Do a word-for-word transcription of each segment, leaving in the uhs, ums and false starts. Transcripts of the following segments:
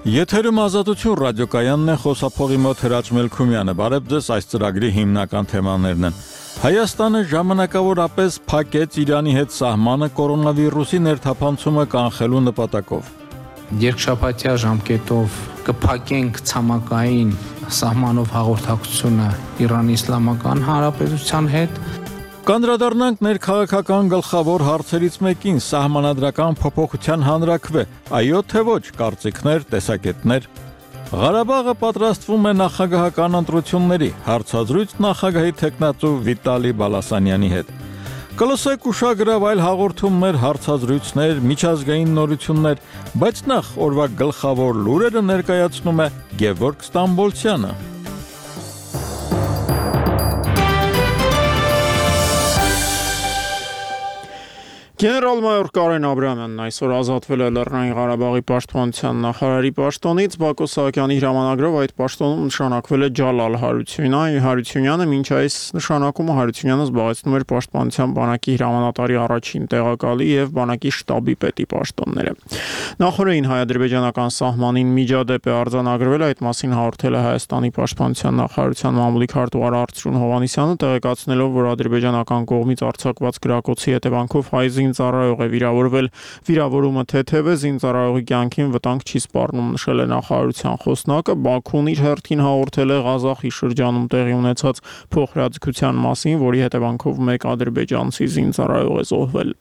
Եթերում ազատություն ռադիոկայանն է, խոսափողի մոտ Հրաչ Մելքումյանը, բարև ձեզ, այս ծրագրի հիմնական թեմաներն են։ Հայաստանը ժամանակավորապես փակեց Իրանի հետ սահմանը կորոնավիրուսի ներթափանցումը կանխելու նպատակով։ Երկշաբաթյա ժամկետով կփակենք ցամաքային սահմանով հաղորդակցությունը Իրանի Իսլամական Հանրապետության հետ։ Կանդրադառնանք ներքաղաքական գլխավոր հարցերից մեկին՝ սահմանադրական փոփոխության հանրաքվե, այո թե ոչ, կարծիքներ, տեսակետներ։ Ղարաբաղը պատրաստվում է նախագահական ընտրությունների, հարցազրույց նախագահի թեկնածու Վիտալի Բալասանյանի հետ։ Կլսեք ուշագրավ այլ հաղորդումներ, հարցազրույցներ, միջազգային նորություններ, բայց նախ օրվա գլխավոր լուրերը ներկայացնում է Գևորգ Ստամբոլցյանը։ Գեներալ-մայոր Կարեն Աբրահամյանն այսօր ազատվել է Լեռնային Ղարաբաղի պաշտպանության նախարարի պաշտոնից, Բակո Սահակյանի հրամանագրով այդ պաշտոնում նշանակվել է Ջալալ Հարությունյանը, մինչ այս նշանակումը Հարությունյանը զբաղեցնում էր պաշտպանության բանակի հրամանատարի առաջին տեղակալի եւ բանակի շտաբի պետի պաշտոնները։ Նախորդին հայ-ադրբեջանական սահմանին միջադեպ է արձանագրվել, այդ մասին հաղորդել է Հայաստանի պաշտպանության նախարարության մամուլի քարտուղար Արծրուն Հովհաննիսյանը, տեղեկացնելով, որ ադրբեջանական կողմից արձակված գրակոծի հետևանքով հայ զինծառայող է վիրավորվել, վիրավորումը թեթև է, զինծառայողի կյանքին վտանգ չի սպառնում, նշել է նախարարության խոսնակը։ Բաքուն իր հերթին հաղորդել է Ղազախի շրջանում տեղի ունեցած փոխհրաձգության մասին, որի հետևանքով մեկ ադրբեջանցի զինծառայող է զոհվել։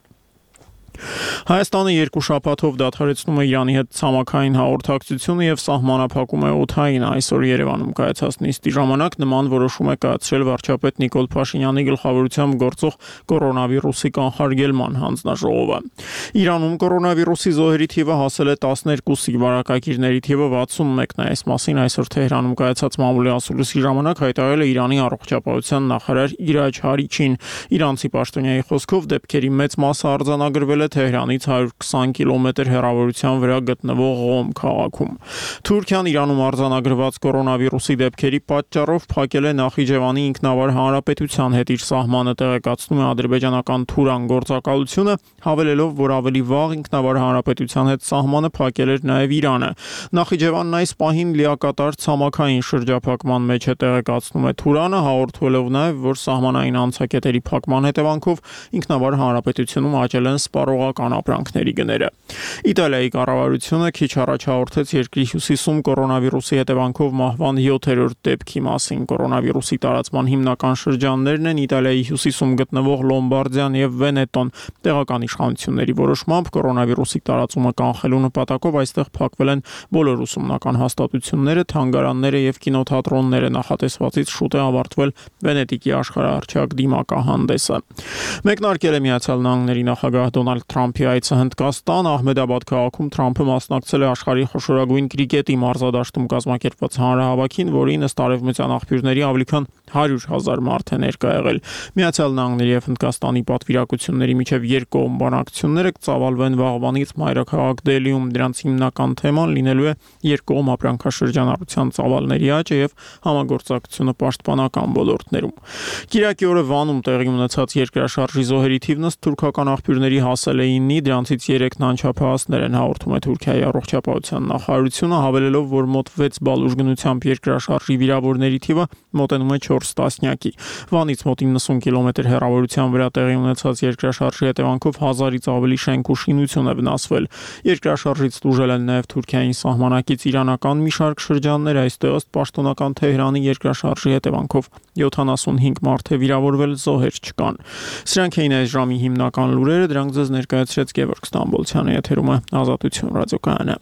Հայաստանը երկու շաբաթով դադարեցնում է Իրանի հետ ցամաքային հաղորդակցությունը եւ սահմանափակում է օդային։ Այսօր Երևանում կայացած նիստի ժամանակ նման որոշում է կայացրել վարչապետ Նիկոլ Փաշինյանի գլխավորությամբ գործող կորոնավիրուսի կանխարգելման հանձնաժողովը։ Իրանում կորոնավիրուսի զոհերի թիվը հասել է տասներկուսի, վարակագիրների թիվը վաթսունմեկն է։ Այս մասին այսօր Թեհրանում կայացած մամուլի ասուլիսի ժամանակ հայտարարել է Իրանի առողջապահության նախարար Իրաջ Հարիչին։ Իրանցի պաշտոնյայի խոսքով դեպքերի մեծ մասը արձանագրվել է Թեհրանից հարյուր քսան կիլոմետր հեռավորության վրա գտնվող Ղոմ քաղաքում։ Թուրքիան Իրանում արձանագրված կորոնավիրուսի դեպքերի պատճառով փակել է Նախիջևանի ինքնավար հանրապետության հետ իր սահմանը, տեղեկացնում է ադրբեջանական Թուրան գործակալությունը, հավելելով, որ ավելի վաղ ինքնավար հանրապետության հետ սահմանը փակել էր նաև Իրանը։ Նախիջևանն այս պահին լիակատար ցամաքային շրջափակման մեջ է, տեղեկացնում է Թուրանը, հաղորդելով նաև, որ սահմանային անցակետերի փակման հետևանքով ինքնավար հանրապետությունում աճել են սպառողական ապրանքների գները։ Իտալիայի կառավարությունը քիչ առաջ հաղորդեց երկրի հյուսիսում կորոնավիրուսի հետևանքով մահվան յոթերորդ դեպքի մասին։ Կորոնավիրուսի տարածման հիմնական շրջաններն են Իտալիայի հյուսիսում գտնվող Լոմբարդիան եւ Վենետոն։ Տեղական իշխանությունների որոշմամբ կորոնավիրուսի տարածումը կանխելու նպատակով այստեղ փակվել են բոլոր ուսումնական հաստատությունները, թանգարանները եւ կինոթատրոնները։ Նախատեսվածից շուտ է ավարտվել Վենետիկի աշխարհահռչակ դիմակահանդեսը։ Մեկնարկել է Միացյալ Նահանգների նախագահ Դոնալդ Թրամփի այցը Հնդկաստան, Ահմեդաբադ քաղաքում Թրամփը մասնակցել է աշխարհի խոշորագույն կրիկետի մարզադաշտում կազմակերպված հանրահավաքին, որին ըստ արևմտյան աղբյուրների ավելի քան հարյուր հազար մարդ է ներկա եղել։ Միացյալ Նահանգների եւ Հնդկաստանի պատվիրակությունների միջև երկկողմ բանակցությունները կծավալվեն վաղվանից մայրաքաղաք Դելիում։ Դրանց հիմնական թեման լինելու է երկկողմ ապրանքաշրջանառության ծավալների աճը եւ համագործակցությունը պաշտպանական ոլորտներում։ Կիրակի օրը Վանում տեղի ունեցած երկրաշարժի զոհերի թիվն ըստ թուրքական աղբյուրների հասել է իննի, դրանցից երեքն անչափահասներ են, հաղորդում է Թուրքիայի առողջապահության նախարարությունը, հավելելով, որ մոտ վեց բալ ուժգնությամբ երկրաշարժի վիրավորների թիվը մոտենում է չորս տասնյակի։ Վանից մոտ իննսուն կիլոմետր հեռավորության վրա տեղի ունեցած երկրաշարժի հետևանքով հազարից ավելի շենք ու շինություն է վնասվել։ Երկրաշարժից տուժել են նաև Թուրքիային սահմանակից իրանական մի շարք շրջաններ, այստեղ ըստ պաշտոնական Թեհրանի երկրաշարժի հետևանքով յոթանասունհինգ մարդ է վիրավորվել, զոհեր չկան։ Սրանք էին այս ժամի հիմնական լուրերը, դրանք ձեզ ներկայացրեց Գևորգ Ստամբոլցյանը, եթերում է Ազատություն ռադիոկայանը։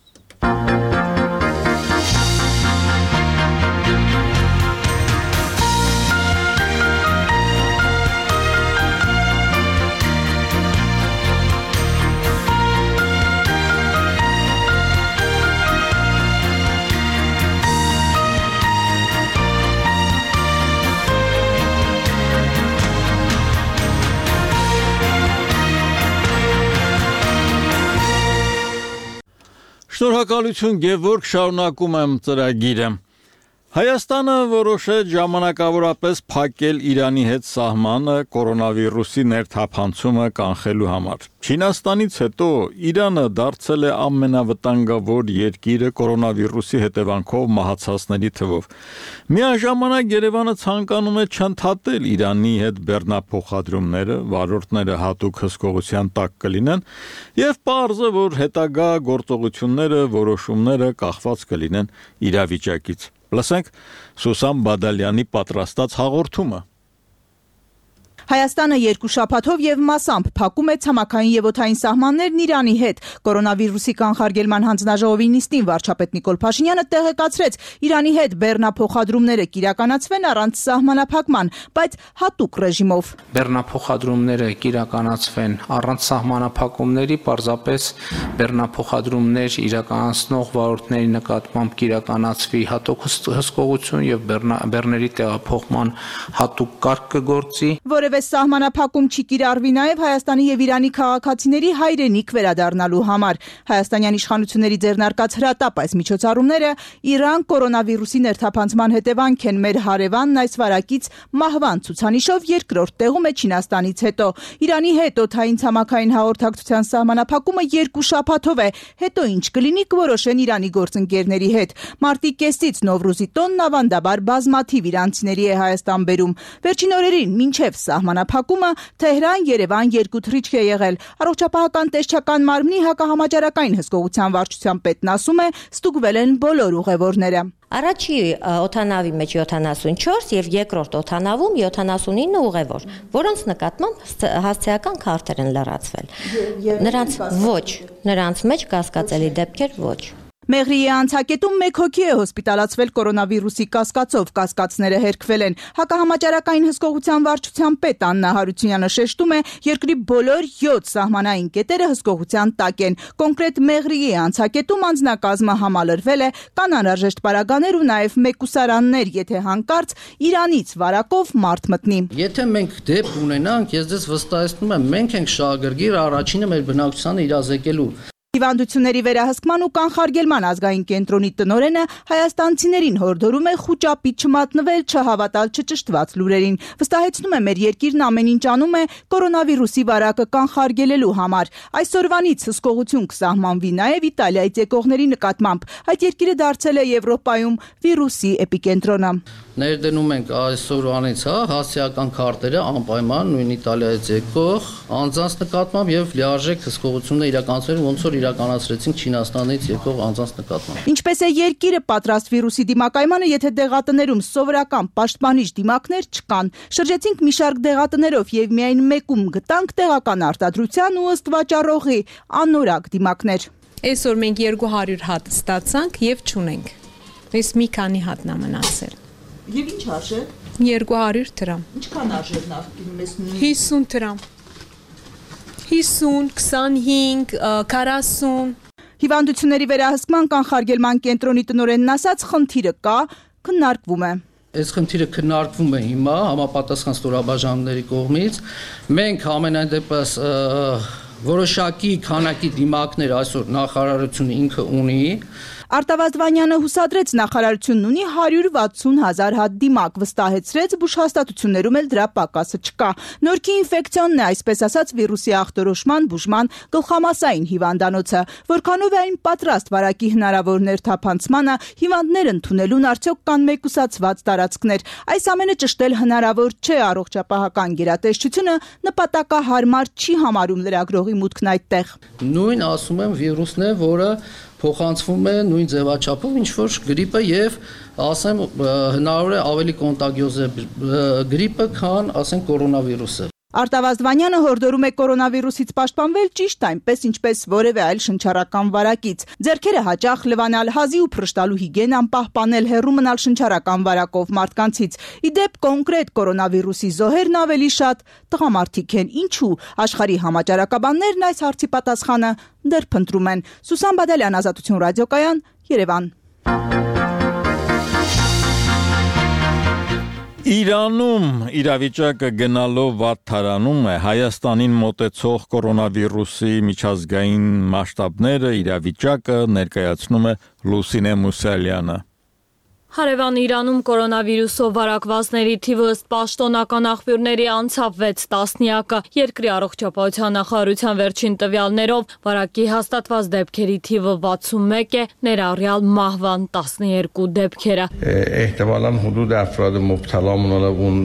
Շնորհակալություն Գևորգ, շարունակում եմ ծրագիրը։ Հայաստանը որոշեց ժամանակավորապես փակել Իրանի հետ սահմանը կորոնավիրուսի ներթափանցումը կանխելու համար։ Չինաստանից հետո Իրանը դարձել է ամենավտանգավոր երկիրը կորոնավիրուսի հետևանքով մահացածների թվով։ Միաժամանակ Երևանը ցանկանում է չընդհատել Իրանի հետ բեռնափոխադրումները, վարորդները հատուկ հսկողության տակ կլինեն, եւ պարզ է, որ հետագա գործողությունները, որոշումները կախված կլինեն իրավիճակից։ Լսենք Սուսան Բադալյանի պատրաստած հաղորդումը։ Հայաստանը երկու շաբաթով եւ մասամբ փակում է ցամաքային եւ օդային սահմաններն Իրանի հետ։ Կորոնավիրուսի կանխարգելման հանձնաժողովի նիստին վարչապետ Նիկոլ Փաշինյանը տեղեկացրեց, Իրանի հետ բեռնափոխադրումները կիրականացվեն առանց սահմանափակման, բայց հատուկ ռեժիմով։ Բեռնափոխադրումները կիրականացվեն առանց սահմանափակումների, պարզապես բեռնափոխադրումներ իրականացնող վարորդների նկատմամբ կիրականացվի հատուկ հսկողություն եւ բեռների տեղափոխման հատուկ կարգ կգործի։ Որևէ սահմանափակում չի կիրառվի նաև Հայաստանի եւ Իրանի քաղաքացիների հայրենիք վերադառնալու համար։ Հայաստանյան իշխանությունների ձեռնարկած հրատապ այս միջոցառումները Իրան կորոնավիրուսի ներթափանցման հետևանք են։ Մեր հարևանն այս վարակից մահվան ցուցանիշով երկրորդ տեղում է Չինաստանից հետո։ Իրանի հետ օդային ցամաքային հաղորդակցության սահմանափակումը երկու շաբաթով է, հետո ինչ կլինի կորոշեն Իրանի գործընկերների հետ։ Մարտի կեսից Նովրուզի տոնն ավանդաբար բազմաթիվ իրանցիների է Հայաստան բերում։ Վերջին օրերին մինչև սահմանափակումը Թեհրան-Երևան երկու թռիչք է եղել։ Առողջապահական տեսչական մարմնի հակահամաճարակային հսկողության վարչության պետն ասում է, ստուգվել են բոլոր ուղևորները։ Առաջի օդանավի մեջ յոթանասունչորս եւ երկրորդ օդանավում յոթանասունինը ուղևոր, որոնց նկատմամբ հասցեական քարտեր են լրացվել։ Նրանց ոչ, նրանց մեջ կասկածելի դեպքեր ոչ։ Մեղրիի անցակետում մեկ հոգի է հոսպիտալացվել կորոնավիրուսի կասկածով, կասկածները հերքվել են։ Հակահամաճարակային հսկողության վարչության պետ Աննա Հարությունյանը շեշտում է, երկրի բոլոր յոթ սահմանային կետերը հսկողության տակ են։ Կոնկրետ Մեղրիի անցակետում անձնակազմը համալրվել է, կան անհրաժեշտ պարագաներ ու նաև մեկուսարաններ, եթե հանկարծ Իրանից վարակով մարդ մտնի։ Եթե մենք դեպք ունենանք, ես ձեզ վստահեցնում եմ, մենք ենք շահագրգիռ առաջինը մեր բնակչությանը իրազեկելու։ Հիվանդությունների վերահսկման ու կանխարգելման ազգային կենտրոնի տնօրենը հայաստանցիներին հորդորում է խուճապի չմատնվել, չհավատալ չճշտված լուրերին։ Վստահեցնում է, մեր երկիրն ամեն ինչ անում է կորոնավիրուսի վարակը կանխարգելելու համար։ Այսօրվանից հսկողություն կսահմանվի նաև Իտալիայից եկողների նկատմամբ։ Այդ երկիրը դարձել է Եվրոպայում վիրուսի էպիկենտրոնը։ Ներդնում ենք այսօրվանից, հա, հասցեական քարտերը անպայման նույն Իտալիայից եկող անձանց նկատմամբ եւ լիարժեք հսկողություններ իրականացնել, ոնց որ իրականացրեցինք Չինաստանից եկող անձանց նկատմամբ։ Ինչպես է երկիրը պատրաստ վիրուսի դիմակայմանը, եթե դեղատներում սովորական պաշտպանիչ դիմակներ չկան։ Շրջեցինք մի շարք դեղատներով եւ միայն մեկում գտանք տեղական արտադրության ու ըստ վաճառողի անորակ դիմակներ։ Այսօր մենք երկու հարյուր հատ ստացանք եւ չունենք։ Այս մի քանի հատն է մնացել։ Եվ ինչ արժե։ երկու հարյուր դրամ։ Ինչքան արժե նախկինում ես։ հիսուն դրամ։ հիսուն, քսանհինգ, քառասուն։ Հիվանդությունների վերահսկման կանխարգելման կենտրոնի տնօրենն ասաց, խնդիրը կա, քննարկվում է։ Այս խնդիրը քննարկվում է հիմա համապատասխան ստորաբաժանումների կողմից։ Մենք ամենայն դեպս որոշակի քանակի դիմակներ այսօր նախարարությունը ինքը ունի։ Արտավազդ Վանյանը հուսադրեց, նախարարությունն ունի հարյուր վաթսուն հազար հատ դիմակ, վստահեցրեց, բուժհաստատություններում էլ դրա պակասը չկա։ Նորքի ինֆեկցիոնն է, այսպես ասած, վիրուսի ախտորոշման, բուժման գլխամասային հիվանդանոցը։ Որքանով է այն պատրաստ վարակի հնարավոր ներթափանցմանը, հիվանդներ ընդունելուն արդյոք կան մեկուսացված տարածքներ։ Այս ամենը ճշտել հնարավոր չէ, առողջապահական գերատեսչությունը նպատակահարմար չի համարում լրագրողի մուտքն այդտեղ։ Նույն ասում եմ վիրուսն է, որը փոխանցվում է նույն ձևաչափով, ինչ որ գրիպը եւ ասեմ հնարավոր է ավելի կոնտագիոզ է գրիպը, քան ասենք կորոնավիրուսը։ Արտավազդ Վանյանը հորդորում է կորոնավիրուսից պաշտպանվել ճիշտ այնպես, ինչպես որևէ այլ շնչառական վարակից։ Ձեռքերը հաճախ լվանալ, հազի ու փրշտալու հիգիենան պահպանել, հեռու մնալ շնչառական վարակով մարդկանցից։ Ի դեպ կոնկրետ կորոնավիրուսի զոհերն ավելի շատ տղամարդիկ են։ Ինչու՞։ Աշխարհի համաճարակաբաններն այս հարցի պատասխանը դեռ փնտրում են։ Սուսան Բադալյան, Ազատություն ռադիոկայան, Երևան։ Իրանում իրավիճակը գնալով վատթարանում է, Հայաստանին մոտեցող կորոնավիրուսի միջազգային մասշտաբները իրավիճակը ներկայացնում է Լուսինե Մուսալյանը։ Հարևան Իրանում կորոնավիրուսով վարակվածների թիվը ըստ պաշտոնական աղբյուրների անցավ վեց տասնյակը։ Երկրի առողջապահության նախարարության վերջին տվյալներով վարակի հաստատված դեպքերի թիվը վաթսունմեկ է, ներառյալ մահվան տասներկու դեպքերը։ احتمالاً حدود افراد مبتلا مونالا اون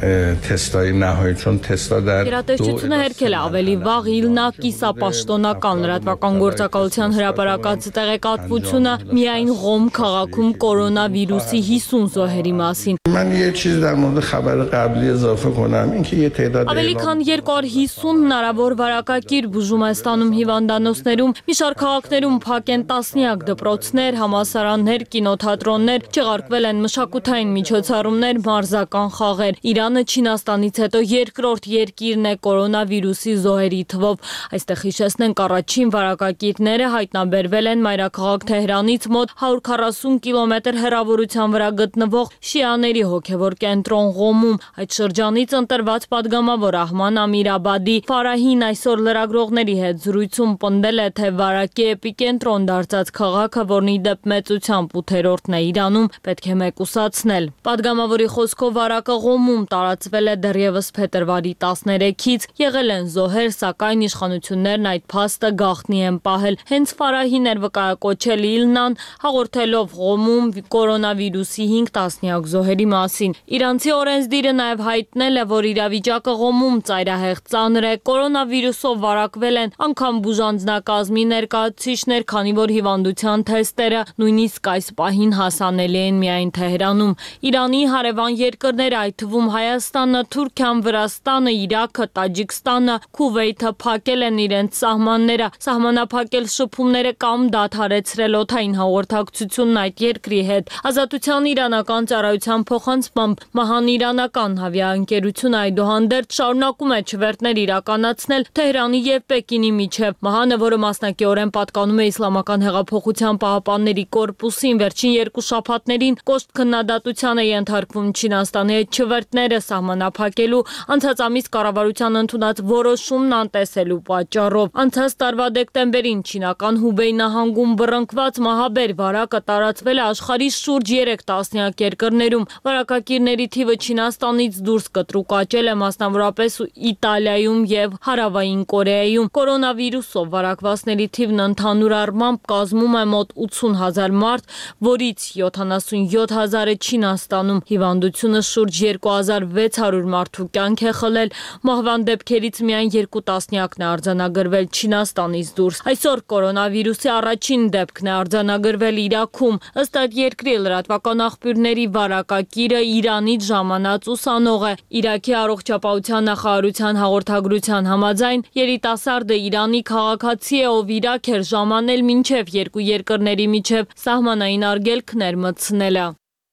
تستای نهایی چون تستا در Գերատեսչությունը հերքել է ավելի վաղ Իլնա կիսապաշտոնական լրատվական գործակալության հրապարակած տեղեկատվությունը միայն Ղոմ քաղաքում կորոնավիրուսի հիսուն զոհերի մասին։ من یه چیز در مورد خبر قبلی اضافه کنم اینکه یه تعداد Ավելի քան երկու հարյուր հիսուն հնարավոր վարակակիր բուժում է ստանում հիվանդանոցներում, մի շարք քաղաքներում փակ են տասնյակ դպրոցներ, համալսարաններ, կինոթատրոններ, չեղարկվել են մշակութային միջոցառումներ, մարզական խաղեր։ Իրանը Չինաստանից հետո երկրորդ երկիրն է կորոնավիրուսի զոհերի թվով։ Այստեղ հիշեցնենք առաջին վարակակիրները հայտնաբերվել են մայրաքաղաք Թեհրանից մոտ հարյուր քառասուն կիլոմետր հեռավորության վրա գտնվող շիաների հոգևոր կենտրոն Ղոմում։ Այդ շրջանից ընտրված падգամավոր Ահման Ամիրաբադի Ֆարահին այսօր լրագրողների հետ զրույցում պնդել է, թե վարակի էպիկենտրոն դարձած քաղաքը, որն ի դեպ մեծությամբ ութերորդն է Իրանում, պետք է մեկուսացնել։ Падգամավորի խոսքով վարակը Ղոմում տարածվել է դեռևս փետրվարի տասներեքից, եղել են զոհեր, սակայն իշխանություններն այդ փաստը գաղտնի են պահել։ Հենց Ֆարահին էր վկայակոչել Իլնան, հաղորդելով Ղոմում կորոնավիրուսի հինգ տասնյակ զոհերի մասին։ Իրանցի օրենսդիրը նաև հայտնել է, որ իրավիճակը Ղոմում ծայրահեղ ծանր է, կորոնավիրուսով վարակվել են անգամ բուժանձնակազմի ներկայացուցիչներ, քանի որ հիվանդության թեստերը նույնիսկ այս պահին հասանելի են միայն Թեհրանում։ Իրանի հարևան երկրները, այդ թվում Հայաստանը, Թուրքիան, Վրաստանը, Իրաքը, Տաջիկստանը, Քուվեյթը փակել են իրենց սահմանները, սահմանափակել շփումները կամ դադարեցրել օդային հաղորդակցությունն այդ երկրի հետ։ Ազատության իրանական ծառայության փոխանցմամբ Մահան իրանական ավիաընկերությունը այդուհանդերձ շարունակում է չվերթներ իրականացնել Թեհրանի եւ Պեկինի միջև։ Մահանը, որը մասնակիորեն պատկանում է Իսլամական հեղափոխության պահապանների կորպուսին, վերջին երկու շաբաթներին կոշտ քննադատության է ենթարկվում Չինաստանի հետ չվերթները սահմանափակելու անցած ամիս կառավարության ընդունած որոշումն անտեսելու պատճառով։ Անցած տարվա դեկտեմբերին չինական Հուբեյ նահանգում բռնկված մահաբեր վարակը տարածվել է աշխարհի շուրջ երեք տասնյակ երկրներում։ Վարակակիրների թիվը Չինաստանից դուրս կտրուկ աճել է, մասնավորապես Իտալիայում եւ Հարավային Կորեայում։ Կորոնավիրուսով վարակվածների թիվն ընդհանուր առմամբ կազմում է մոտ ութսուն հազար մարդ, որից յոթանասունյոթ հազարը Չինաստանում։ Հիվանդությունը շուրջ երկու հազար վեց հարյուր մարդու կյանք է խլել։ Մահվան դեպքերից միայն երկու տասնյակն է արձանագրվել Չինաստանից դուրս։ Այսօր կորոնավիրուսի առաջին դեպքն է արձանագրվել Իրաքում։ Ըստ այդ երկրի լրատվական աղբյուրների վարակակիրը Իրանից ժամանած ուսանող է։ Իրաքի առողջապահության նախարարության հաղորդագրության համաձայն երիտասարդը Իրանի քաղաքացի է, ով Իրաք էր ժամանել մինչև երկու երկրների միջև սահմանային արգելքներ մտցնելը։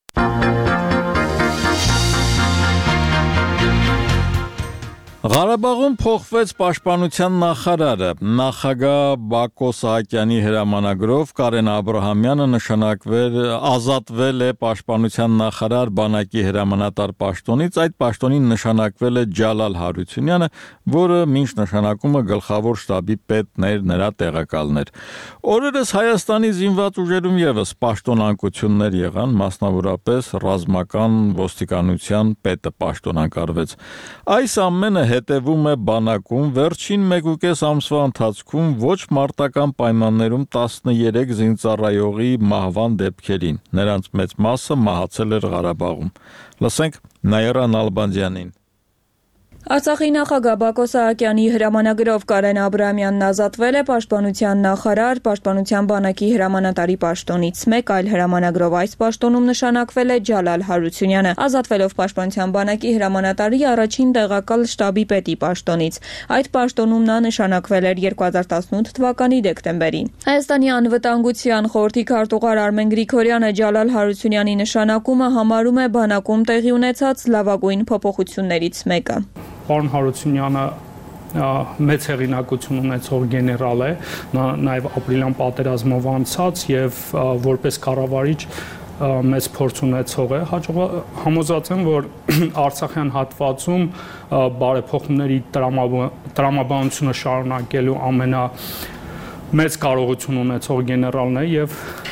Ղարաբաղում փոխվեց պաշտպանության նախարարը։ Նախագահ Բակո Սահակյանի հրամանագրով Կարեն Աբրահամյանը նշանակվել ազատվել է պաշտպանության նախարար բանակի հրամանատար պաշտոնից, այդ պաշտոնին նշանակվել է Ջալալ Հարությունյանը, որը մինչ նշանակումը գլխավոր շտաբի պետն էր, նրա տեղակալն էր։ Օրերս Հայաստանի զինված ուժերում եւս պաշտոնանկություններ եղան, մասնավորապես ռազմական ոստիկանության պետը պաշտոնակարվեց։ Այս ամենը հետևում է բանակում վերջին մեկուկես ամսվա ընթացքում ոչ մարտական պայմաններում տասներեք զինծառայողի մահվան դեպքերին։ Նրանց մեծ մասը մահացել էր Ղարաբաղում։ Լսենք Նաիրա Նալբանդյանին։ Արցախի նախագահ Բակո Սահակյանի հրամանագրով Կարեն Աբրահամյանն ազատվել է պաշտպանության նախարար, պաշտպանության բանակի հրամանատարի պաշտոնից։ Մեկ այլ հրամանագրով այս պաշտոնում նշանակվել է Ջալալ Հարությունյանը, ազատվելով պաշտպանության բանակի հրամանատարի առաջին տեղակալ շտաբի պետի պաշտոնից։ Այդ պաշտոնում նա նշանակվել էր երկու հազար տասնութ թվականի դեկտեմբերին։ Հայաստանի անվտանգության խորհրդի քարտուղար Արմեն Գրիգորյանը Ջալալ Հարությունյանի նշանակումը համարում է բանակում տեղի ունեցած լավագույն փոփոխություններից մեկը։ Պարոն Հարությունյանը մեծ հեղինակություն ունեցող գեներալ է, նա նաև ապրիլյան պատերազմով անցած եւ որպես կառավարիչ մեծ փորձ ունեցող է։ Համոզված եմ, որ Արցախյան հատվածում բարեփոխումների տրամաբանությունը շարունակելու ամենա մեծ կարողություն ունեցող գեներալն է եւ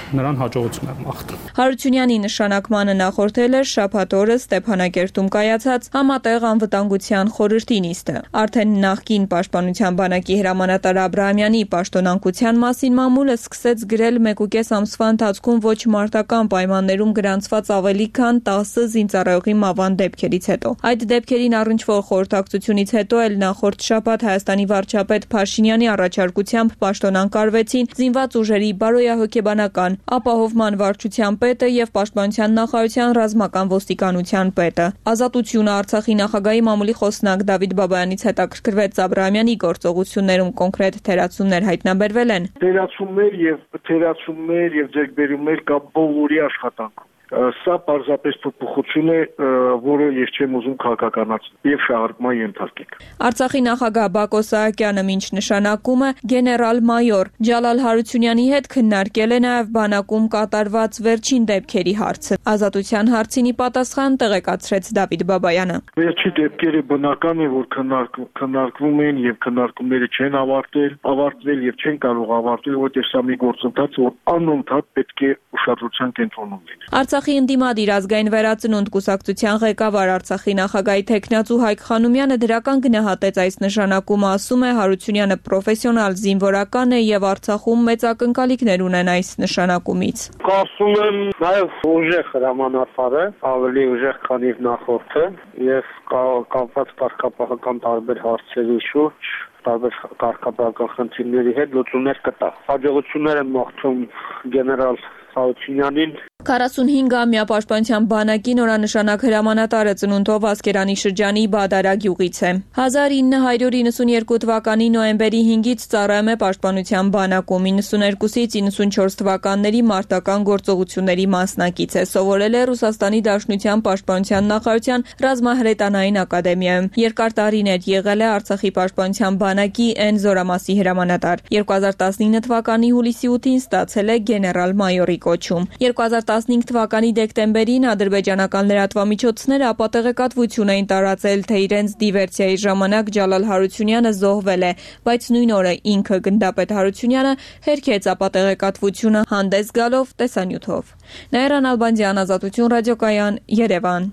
նրան հաջողություն եմ մաղթում։ Հարությունյանի նշանակմանը նախորդել էր շաբաթ օրը Ստեփանակերտում կայացած համատեղ անվտանգության խորհրդի նիստը։ Արդեն նախկին պաշտպանության բանակի հրամանատար Աբրահամյանի պաշտոնանկության մասին մամուլը սկսեց գրել մեկուկես ամսվա ընթացքում ոչ մարտական պայմաններում գրանցված ավելի քան տասը զինծառայողի մահվան դեպքերից հետո։ Այդ դեպքերին առնչվող խորհրդակցությունից հետո էլ նախորդ շաբաթ Հայաստանի վարչապետ Փաշինյանի առաջարկությամբ պաշտոնանկարվեցին զինված ուժերի բարոյահոգեբանական ապահովման վարչության պետը եւ պաշտպանության նախարարության ռազմական ոստիկանության պետը։ Ազատությունը Արցախի նախագահի մամուլի խոսնակ Դավիթ Բաբայանից հետաքրքրվեց Աբրահամյանի գործողություններում կոնկրետ թերացումներ հայտնաբերվել են։ Թերացումներ եւ թերացումներ եւ ձեռքբերումներ կա բոլորի աշխատանքում։ Սա պարզապես փոփոխություն է, որը ես չեմ ուզում քաղաքականացնել եւ շահարկման ենթարկել։ Արցախի նախագահ Բակո Սահակյանը մինչ նշանակումը գեներալ-մայոր Ջալալ Հարությունյանի հետ քննարկել է նաեւ բանակում կատարված վերջին դեպքերի հարցը։ Ազատության հարցինի պատասխան տեղեկացրեց Դավիթ Բաբայանը։ Վերջի դեպքերը բնական է, որ քննարկվում են եւ քննարկումները չեն ավարտվել, ավարտվել եւ չեն կարող ավարտվել, որտեղ սա մի գործընթաց, որ անընդհատ պետք է ուշադրության կենտրոնում լինի։ Արցախի ընդդիմադիր ազգային վերածնունդ կուսակցության ղեկավար Արցախի նախագահի թեկնածու Հայկ Խանոմյանը դրական գնահատեց այս նշանակումը, ասում է Հարությունյանը պրոֆեսիոնալ զինվորական է եւ Արցախում մեծ ակնկալիքներ ունեն այս նշանակումից։ Կարծում եմ նաեւ ուժեղ հրամանատար է, ավելի ուժեղ քան իր նախորդը եւ կապված կարգապահական տարբեր հարցերի շուրջ տարբեր կարգապահական խնդիրների հետ լուծումներ կտա։ Հաջողություններ եմ մաղթում գեներալ Հարությունյանին։ քառասունհինգամյա պաշտպանության բանակի նորանշանակ հրամանատարը ծնունդով Ասկերանի շրջանի Բադարա գյուղից է։ հազար ինը հարյուր իննսունյերկու թվականի նոյեմբերի հինգից ծառայում է պաշտպանության բանակում, իննսուներկուսից իննսունչորս թվականների մարտական գործողությունների մասնակից է, սովորել է Ռուսաստանի Դաշնության պաշտպանության նախարարության ռազմահրետանային ակադեմիայում, երկար տարիներ եղել է Արցախի պաշտպանության բանակի N զորամասի հրամանատար, երկու հազար տասնինը թվականի հուլիսի ութին ստացել է գեներալ-մայորի կոչում, երկու հազար տասնհինգ թվականի դեկտեմբերին ադրբեջանական լրատվամիջոցները ապատեղեկատվություն էին տարածել, թե իրենց դիվերսիայի ժամանակ Ջալալ Հարությունյանը զոհվել է, բայց նույն օրը ինքը գնդապետ Հարությունյանը հերքեց ապատեղեկատվությունը հանդես գալով տեսանյութով։ Նաիրան Ալբանդյան, Ազատություն ռադիոկայան, Երևան։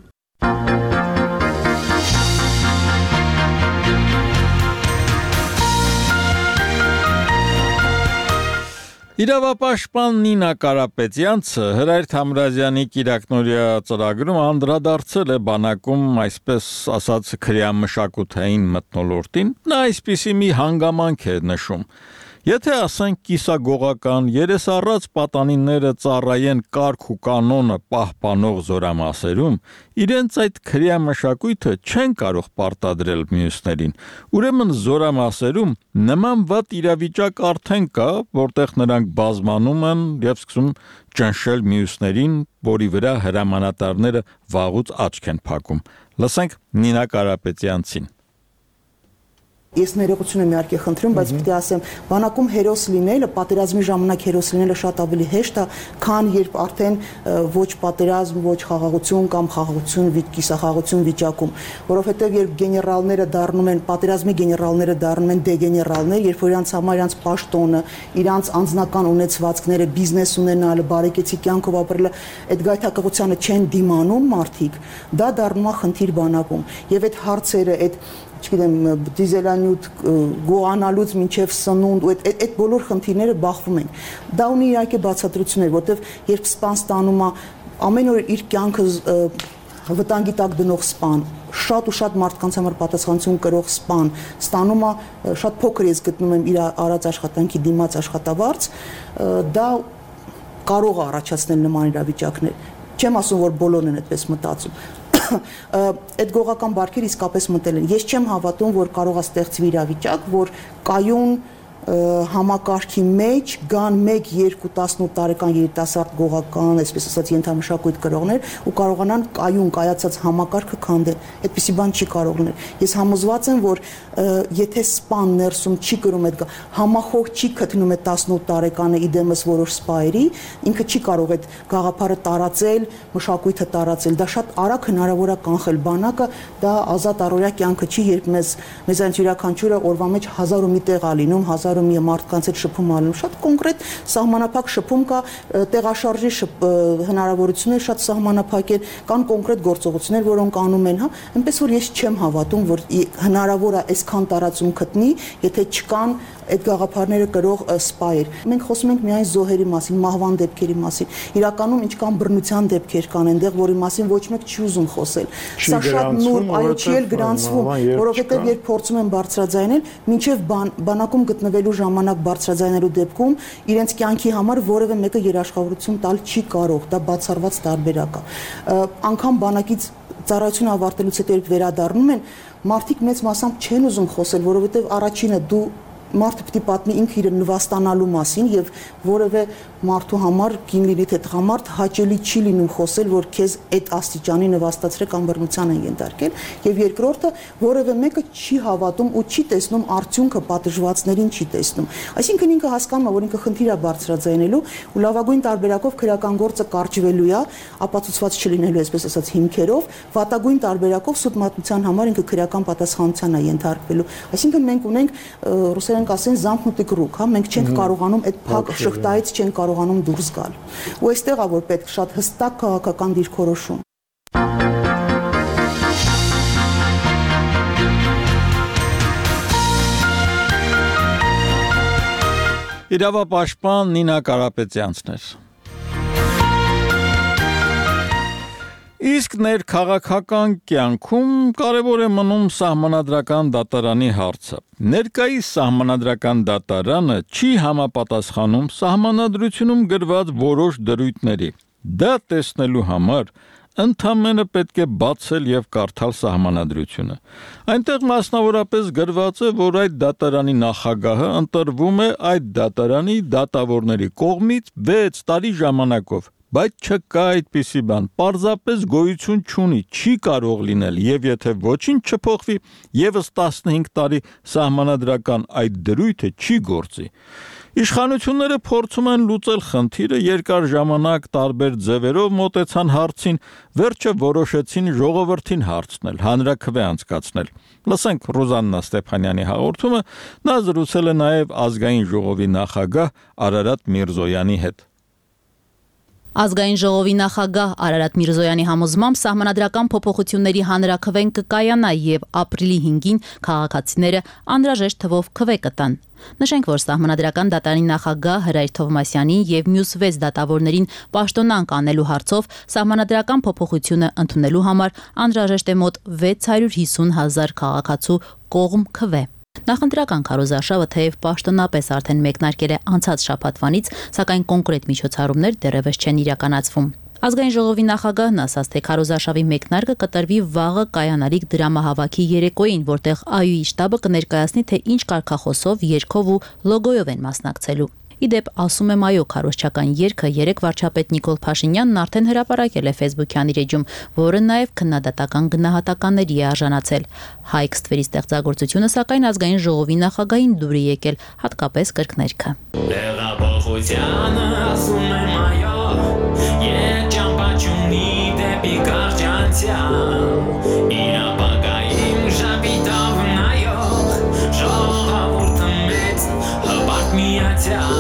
Իրավապաշտպան Նինա Կարապետյանցը Հրայր Թամրազյանի կիրակնօրյա ծրագրում անդրադարձել է բանակում, այսպես ասած, քրեամշակութային մթնոլորտին, նա այսպիսի մի հանգամանք է նշում. Եթե ասենք կիսագողական երեսառած պատանիները ծառայեն կարգ ու կանոնը պահպանող զորամասերում, իրենց այդ քրեամշակույթը չեն կարող պարտադրել մյուսներին, ուրեմն զորամասերում նման վատ իրավիճակ արդեն կա, որտեղ նրանք բազմանում են և սկսում ճնշել մյուսներին, որի վրա հրամանատարները վաղուց աչք են փակում։ Լսենք Նինա Կարապետյանցին։ Ես ներողություն եմ իհարկե խնդրում, բայց պիտի ասեմ, բանակում հերոս լինելը, պատերազմի ժամանակ հերոս լինելը շատ ավելի հեշտ է, քան երբ արդեն ոչ պատերազմ, ոչ խաղաղություն կամ խաղաղություն, կիսախաղաղություն վիճակում, որովհետև երբ գեներալները դառնում են, պատերազմի գեներալները դառնում են դեգեներալներ, երբ որ իրանց համար իրանց պաշտոնը, իրանց անձնական ունեցվածքները, բիզնես ունենալը, բարեկեցիկ կյանքով ապրելը, այդ գայթակղությանը չեն դիմանում մարդիկ, դա դառնում է խնդիր բանակում, եւ այդ հարցերը, այդ չգիտեմ, դիզելանյութ գոհանալուց մինչև սնունդ, այդ այդ բոլոր խնդիրները բախվում են։ Դա ունի իհարկե բացատրություններ, որտեվ երբ սպան ստանում է ամեն օր իր կյանքը վտանգի տակ դնող սպան, շատ ու շատ մարդկանց համար պատասխանատվություն կրող սպան, ստանում է շատ փոքր ես գտնում եմ իր արած աշխատանքի դիմաց աշխատավարձ, դա կարող է առաջացնել նման իրավիճակներ։ Չեմ ասում, որ բոլորն են այդպես մտածում։ Այդ գողական բարքերը իսկապես մտել են։ Ես չեմ հավատում, որ կարող է ստեղծվի իրավիճակ, որ կայուն համակարգի մեջ գան մեկ, երկու, տասնութ տարեկան երիտասարդ գողական, այսպես ասած, ենթամշակույթ կրողներ ու կարողանան կայուն կայացած համակարգը քանդել։ Այդպիսի բան չի կարող լինել։ Ես համոզված եմ, որ եթե սպան ներսում չի կրում այդ համախոհ չի գտնում այդ տասնութ տարեկանը իդեմս որոշ սպայերի, ինքը չի կարող այդ գաղափարը տարածել, մշակույթը տարածել։ Դա շատ արագ հնարավոր է կանխել։ Բանակը դա ազատ առօրյա կյանքը չի, երբ մեզ մեզ այն յուրաքանչյուրը օրվա մեջ հազար ու մի տեղ ա լինում, հազար միջոցառում եւ մարդկանց հետ շփում ալնում, շատ կոնկրետ սահմանափակ շփում կա, տեղաշարժի հնարավորություններ շատ սահմանափակ են, կան կոնկրետ գործողություններ, որոնք անում են, հա, այնպես որ ես չեմ հավատում, որ հնարավոր է այսքան տարածում գտնի, եթե չկան այդ գաղափարները կրող սպայեր։ Մենք խոսում ենք միայն զոհերի մասին, մահվան դեպքերի մասին։ Իրականում ինչքան բռնության դեպքեր կան այնտեղ, որի մասին ոչ մեկ չի ուզում խոսել։ Սա շատ նուրբ, այո, չի էլ գրանցվում, որովհետև երբ փորձում են բարձրաձայնել, մինչև բանակում գտնվելու ժամանակ բարձրաձայնելու դեպքում իրենց կյանքի համար որևէ մեկը երաշխավորություն տալ չի կարող, դա բացառված տարբերակ է։ Անկամ բանակից ծառայությունը ավարտելուց հետո երբ վերադառնում են, մարդիկ մեծ մասամբ չեն ուզում խոսել, որովհետև առաջինը դու մարդը պիտի պատմի ինքը իր նվաստանալու մասին եւ որևէ մարդու համար, կին լինի թե տղամարդ, հաճելի չի լինում խոսել, որ քեզ այդ աստիճանի նվաստացրել կամ բռնության են ենթարկել, եւ երկրորդը որևէ մեկը չի հավատում ու չի տեսնում արդյունքը պատժվածներին չի տեսնում։ Այսինքն ինքը հասկանում է, որ ինքը խնդիր է բարձրաձայնելու ու լավագույն տարբերակով քրական գործը կարճվելու է, ապացուցված չլինելու, այսպես ասած, հիմքերով, վատագույն տարբերակով սուտ մատնության համար ինքը քրական պատասխանատվության է ենթարկվելու։ Այսինքն մենք ունենք ռուսերեն կասեն замкнутый круг, հա, մենք չենք կարողանում այդ փակ շղթայից չենք կարողանում դուրս գալ։ Ու այստեղ է որ պետք շատ հստակ քաղաքական դիրքորոշում։ Իրավապաշտպան Նինա Կարապետյանցն էր։ Իսկ ներքաղաքական կյանքում կարևոր է մնում սահմանադրական դատարանի հարցը։ Ներկայիս սահմանադրական դատարանը չի համապատասխանում սահմանադրությունում գրված որոշ դրույթների։ Դա տեսնելու համար ընդամենը պետք է բացել եւ կարդալ սահմանադրությունը։ Այնտեղ մասնավորապես գրված է, որ այդ դատարանի նախագահը ընտրվում է այդ դատարանի դատավորների կողմից վեց տարի ժամանակով։ Բայց չկա այդպիսի բան, պարզապես գոյություն չունի, չի կարող լինել, եւ եթե ոչինչ չփոխվի, եւս տասնհինգ տարի սահմանադրական այդ դրույթը չի գործի։ Իշխանությունները փորձում են լուծել խնդիրը, երկար ժամանակ տարբեր ձևերով մոտեցան հարցին, վերջը որոշեցին ժողովրդին հարցնել, հանրաքվե անցկացնել։ Լսենք Ռուզաննա Ստեփանյանի հաղորդումը, նա զրուցել է նաեւ ազգային ժողովի նախագահ Արարատ Միրզոյանի հետ։ Ազգային ժողովի նախագահ Արարատ Միրզոյանի համոզմամբ սահմանադրական փոփոխությունների հանրաքվեն կկայանա եւ ապրիլի հինգին քաղաքացիները անհրաժեշտ թվով քվե կտան։ Նշենք, որ սահմանադրական դատարանի նախագահ Հրայր Թովմասյանին եւ մյուս վեց դատավորներին պաշտոնանկ անելու հարցով սահմանադրական փոփոխությունը ընդունելու համար անհրաժեշտ է մոտ վեց հարյուր հիսուն հազար քաղաքացու կողմ քվե։ Նախընտրական քարոզարշավը թեև պաշտոնապես արդեն մեկնարկել է անցած շաբաթվանից, սակայն կոնկրետ միջոցառումներ դեռևս չեն իրականացվում։ Ազգային ժողովի նախագահն ասաց, թե քարոզարշավի մեկնարկը կտրվի վաղը կայանալիք դրամահավաքի երեկոյին, որտեղ Ա Յ Ու-ի շտաբը կներկայացնի, թե ինչ կարգախոսով, երգով ու լոգոյով են մասնակցելու։ Իդեպ, ասում եմ այո, քարոզչական երգը երեք վարչապետ Նիկոլ Փաշինյանն արդեն հրապարակել է Facebook-յան իր էջում, որը նաև քննադատական գնահատականների է արժանացել։ Հայքստվերի ստեղծագործությունը, սակայն ազգային ժողովի նախագահին դուր է եկել, հատկապես կրկներգը։ Տեղափոխությանը ասում եմ այո, երբ ճամփաչունի դեպի կարճանցյան, իր ապագայում ժապիտով նայող, ժողովուրդը մեծ հպարտ միացյալ։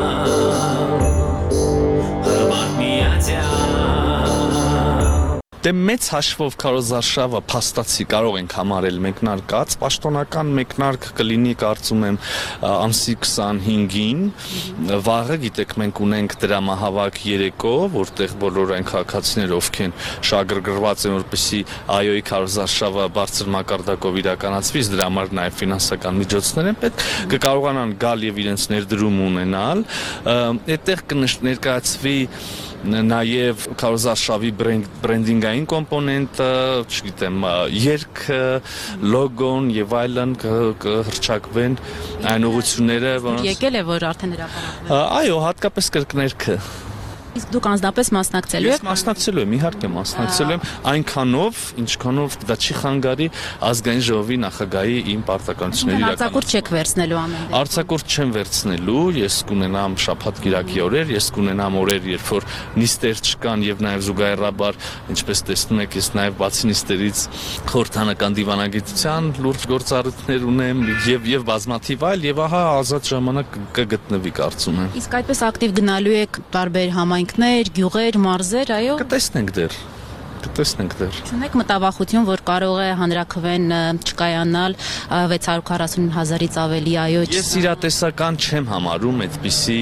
Դե մեծ հաշվով քարոզարշավը փաստացի կարող ենք համարել մեկնարկած, պաշտոնական մեկնարկ կլինի կարծում եմ ամսի քսանհինգին, վաղը գիտեք մենք ունենք դրամահավաք երեկո, որտեղ բոլոր այն քաղաքացիները, ովքեր շահագրգռված են, որպեսզի Ա Յ Ու-ի քարոզարշավը բարձր մակարդակով իրականացվի, դրա համար նաև ֆինանսական միջոցներ են պետք, կկարողանան գալ եւ իրենց ներդրում ունենալ, այդտեղ կներկայացվի նաև քարոզարշավի բրենդինգային կոմպոնենտը, չգիտեմ, երգը, լոգոն եւ այլն կհրճակվեն այն ուղղությունները, որոնց եկել է որ արդեն հրապարակվել։ Այո, հատկապես կրկներգը։ Իսկ դուք անձնապես մասնակցելու Ես եք։ մասնակցելու եմ, իհարկե մասնակցելու եմ, այնքանով, ինչքանով դա չի խանգարի ազգային ժողովի նախագահի իմ պարտականությունների Արձակուրդ չեք վերցնելու ամեն դեպքում։ Արձակուրդ չեմ վերցնելու, ես կունենամ շաբաթ-կիրակի օրեր, ես կունենամ օրեր, երբ որ նիստեր չկան եւ նաեւ զուգահեռաբար, ինչպես տեսնում եք, ես նաեւ բացի նիստերից խորհրդանական դիվանագիտության լուրջ գործառույթներ ունեմ եւ եւ բազմաթիվ այլ եւ ահա ազատ ժամանակ կգտնվի կարծում եմ։ Իսկ այդպես ակտիվ գնալու եք տարբեր համայնքներ, գյուղեր, մարզեր, այո։ Կտեսնենք դեռ։ Կտեսնենք դեռ։ Չունեք մտավախություն, որ կարող է հանրաքվեն չկայանալ վեց հարյուր քառասուն հազարից ավելի, այո։ Ես իրատեսական չեմ համարում այդպիսի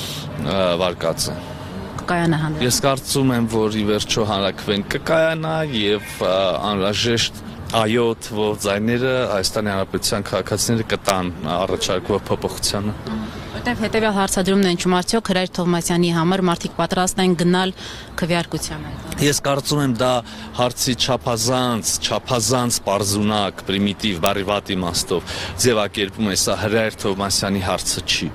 վարկածը։ Կկայանա հանրաքվեն։ Ես կարծում եմ, որ ի վերջո հանրաքվեն կկայանա եւ անհրաժեշտ այո թվով ձայները Հայաստանի Հանրապետության քաղաքացիները կտան առաջարկվող փոփոխությանը։ Որտեվ հետեւյալ հարցադրումն են ճում արդյոք Հրայր Թովմասյանի համար մարդիկ պատրաստ են գնալ քվեարկությանը։ Ես կարծում եմ դա հարցի չափազանց, չափազանց պարզունակ, պրիմիտիվ, բարի վատ իմաստով ձևակերպում է, սա Հրայր Թովմասյանի հարցը չի։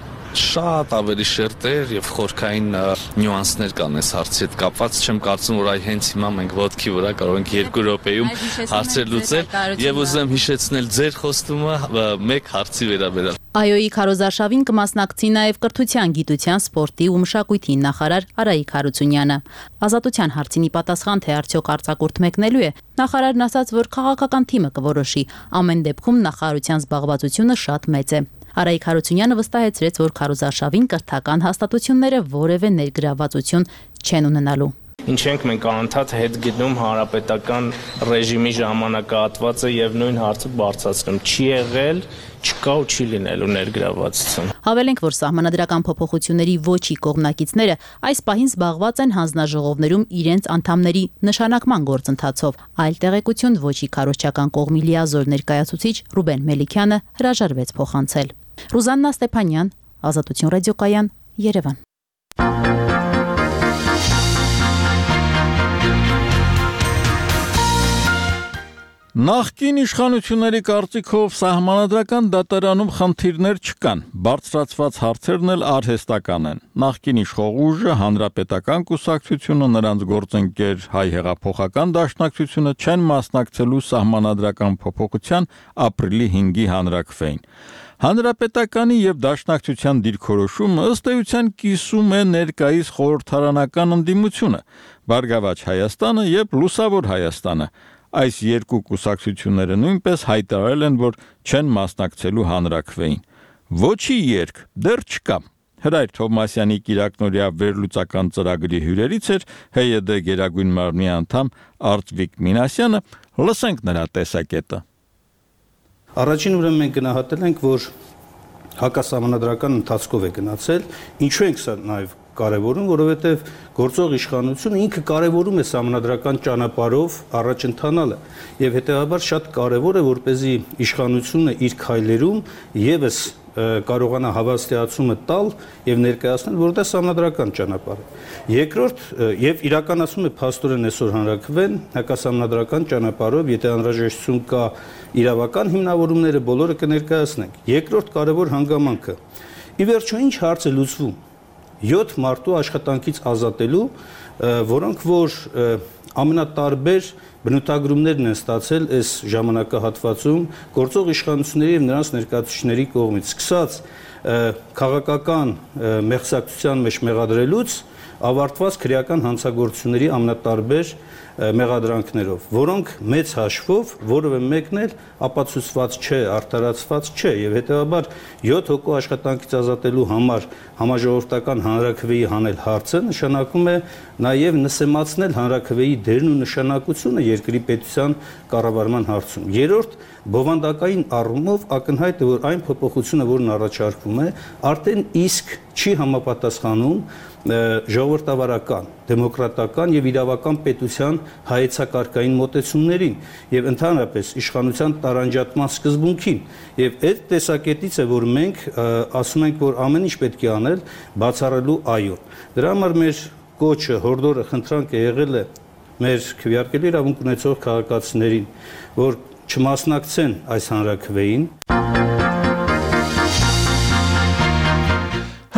Շատ ավելի շերտեր եւ խորքային նյուանսներ կան այս հարցի հետ կապված, չեմ կարծում, որ այ հենց հիմա մենք ոդքի վրա կարող ենք երկու րոպեում հարցեր լուծել եւ ուզեմ հիշեցնել ձեր խոստումը մեկ հարցի վերաբերյալ։ ԱՅՈ-ի քարոզարշավին կմասնակցի նաև կրթության, գիտության, սպորտի ու մշակույթի նախարար Արայիկ Հարությունյանը։ Ազատության հարցինի պատասխան, թե արդյոք արձակուրդ մեկնելու է, նախարարն ասաց, որ քաղաքական թիմը կորոշի, ամեն դեպքում նախարարության զբաղվածությունը շատ մեծ է։ Արայիկ Հարությունյանը վստահեցրեց, որ քարոզարշավին կրթական հաստատությունները որևէ ներգրավվածություն չեն ունենալու։ Ինչ ենք մենք անընդհատ հետ գտնում հանրապետական ռեժիմի ժամանակահատվածը եւ նույն հարցը բարձրացնում։ Չի եղել, չկա ու չի լինելու ներգրավվածություն։ Հավելենք, որ սահմանադրական փոփոխությունների ոչի կողմնակիցները այս պահին զբաղված են հանձնաժողովներում իրենց անդամների նշանակման գործընթացով։ Այլ տեղեկություն ոչի քարոզչական կողմի լիազոր ներկայացուցիչ Ռուբեն Մելիքյանը հրաժարվեց փոխանցել։ Ռուզաննա Ստեփանյան, Ազատություն ռադիոկայան, Երևան։ Նախկին իշխանությունների կարծիքով սահմանադրական դատարանում խնդիրներ չկան, բարձրացված հարցերն էլ արհեստական են։ Նախկին իշխող ուժը, հանրապետական կուսակցությունը, նրանց գործընկեր Հայ հեղափոխական դաշնակցությունը չեն մասնակցելու սահմանադրական փոփոխության ապրիլի հինգի հանրաքվեին։ Հանրապետականի եւ դաշնակցության դիրքորոշումը ըստ էության կիսում է ներկայիս խորհրդարանական ընդդիմությունը, Բարգավաճ Հայաստանը եւ Լուսավոր Հայաստանը։ Այս երկու կուսակցությունները նույնպես հայտարարել են, որ չեն մասնակցելու հանրաքվեին։ Ոչի երկ դեռ չկա։ Հրայր Թովմասյանի կիրակնօրյա վերլուծական ծրագրի հյուրերից էր ՀՅԴ Գերագույն մարմնի անդամ Արտվիկ Մինասյանը, լսենք նրա տեսակետը։ Առաջին ուրեմն մենք գնահատել ենք, որ հակասահմանադրական ընթացքով է գնացել, ինչու ենք սա նաև կարևորում, որովհետև գործող իշխանությունը ինքը կարևորում է սահմանադրական ճանապարհով առաջ ընթանալը եւ հետեւաբար շատ կարևոր է, որպեսզի իշխանությունը իր քայլերում եւս կարողանա հավաստիացումը տալ եւ ներկայացնել, որ դա սահմանադրական ճանապարհ է։ Երկրորդ, եւ իրականացում է փաստորեն այսօր հանրաքվեն հակասահմանադրական ճանապարհով, եթե անհրաժեշտություն կա իրավական հիմնավորումները բոլորը կներկայացնենք։ Երկրորդ կարևոր հանգամանքը։ Ի վերջո ինչ հարց է լուծվում։ յոթ մարդու աշխատանքից ազատելու, որոնք որ ամենատարբեր բնութագրումներն են ստացել այս ժամանակահատվածում գործող իշխանությունների եւ նրանց ներկայացուցիչների կողմից, սկսած քաղաքական մեղսակցության մեջ մեղադրելուց ավարտված քրեական հանցագործությունների ամենատարբեր մեղադրանքներով, որոնք մեծ հաշվով որևէ մեկն էլ ապացուցված չէ, արդարացված չէ եւ հետեւաբար յոթ հոգու աշխատանքից ազատելու համար համաժողովրդական հանրաքվեի հանել հարցը նշանակում է նաեւ նսեմացնել հանրաքվեի դերն ու նշանակությունը երկրի պետության կառավարման հարցում։ Երրորդ, բովանդակային առումով ակնհայտ է, որ այն փոփոխությունը, որն առաջարկվում է, արդեն իսկ չի համապատասխանում ժողովրդավարական, դեմոկրատական եւ իրավական պետության հայեցակարգային մոտեցումներին եւ ընդհանրապես իշխանության տարանջատման սկզբունքին եւ այդ տեսակետից է, որ մենք ասում ենք, որ ամեն ինչ պետք է անել բացառելու այո։ Դրա համար մեր կոչը, հորդորը, խնդրանքը եղել է մեր քվեարկելու իրավունք ունեցող քաղաքացիներին, որ չմասնակցեն այս հանրաքվեին։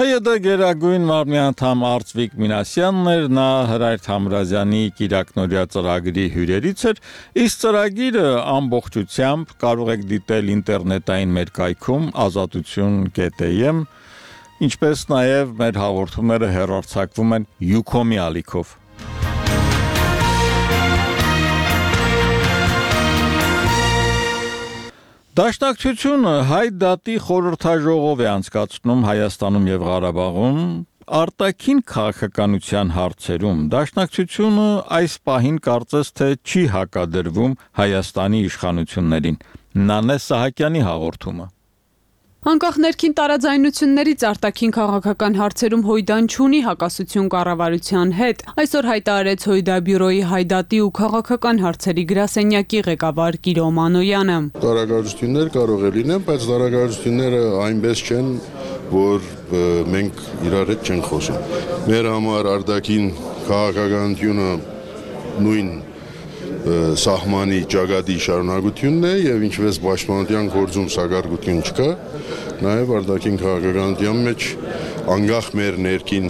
ՀՅԴ գերագույն մարմնի անդամ Արծվիկ Մինասյանն էր, նա Հրայր Թամրազյանի կիրակնօրյա ծրագրի հյուրերից էր, իսկ ծրագիրը ամբողջությամբ կարող եք դիտել ինտերնետային մեր կայքում ազատություն կետ էմ, ինչպես նաև մեր հաղորդումները հեռարձակվում են Յուքոմի ալիքով։ Դաշնակցությունը հայ դատի խորհրդաժողով է անցկացնում Հայաստանում եւ Ղարաբաղում արտաքին քաղաքականության հարցերում։ Դաշնակցությունը այս պահին կարծես թե չի հակադրվում Հայաստանի իշխանություններին։ Նանե Սահակյանի հաղորդումը։ Անկախ ներքին տարաձայնություններից արտաքին քաղաքական հարցերում Հույդան չունի հակասություն կառավարության հետ։ Այսօր հայտարարեց Հույդա բյուրոյի հայդատի ու քաղաքական հարցերի գրասենյակի ղեկավար Կիրո Մանոյանը։ Տարագարություններ կարող է լինեն, բայց տարագարությունները այնպես չեն, որ մենք իրար հետ չենք խոսում։ Մեր համար արտաքին քաղաքականությունը նույն սահմանի ճակատի շարունակությունն է եւ ինչպես պաշտպանության գործում սակարկություն չկա, նաեւ արտաքին քաղաքականության մեջ անկախ մեր ներքին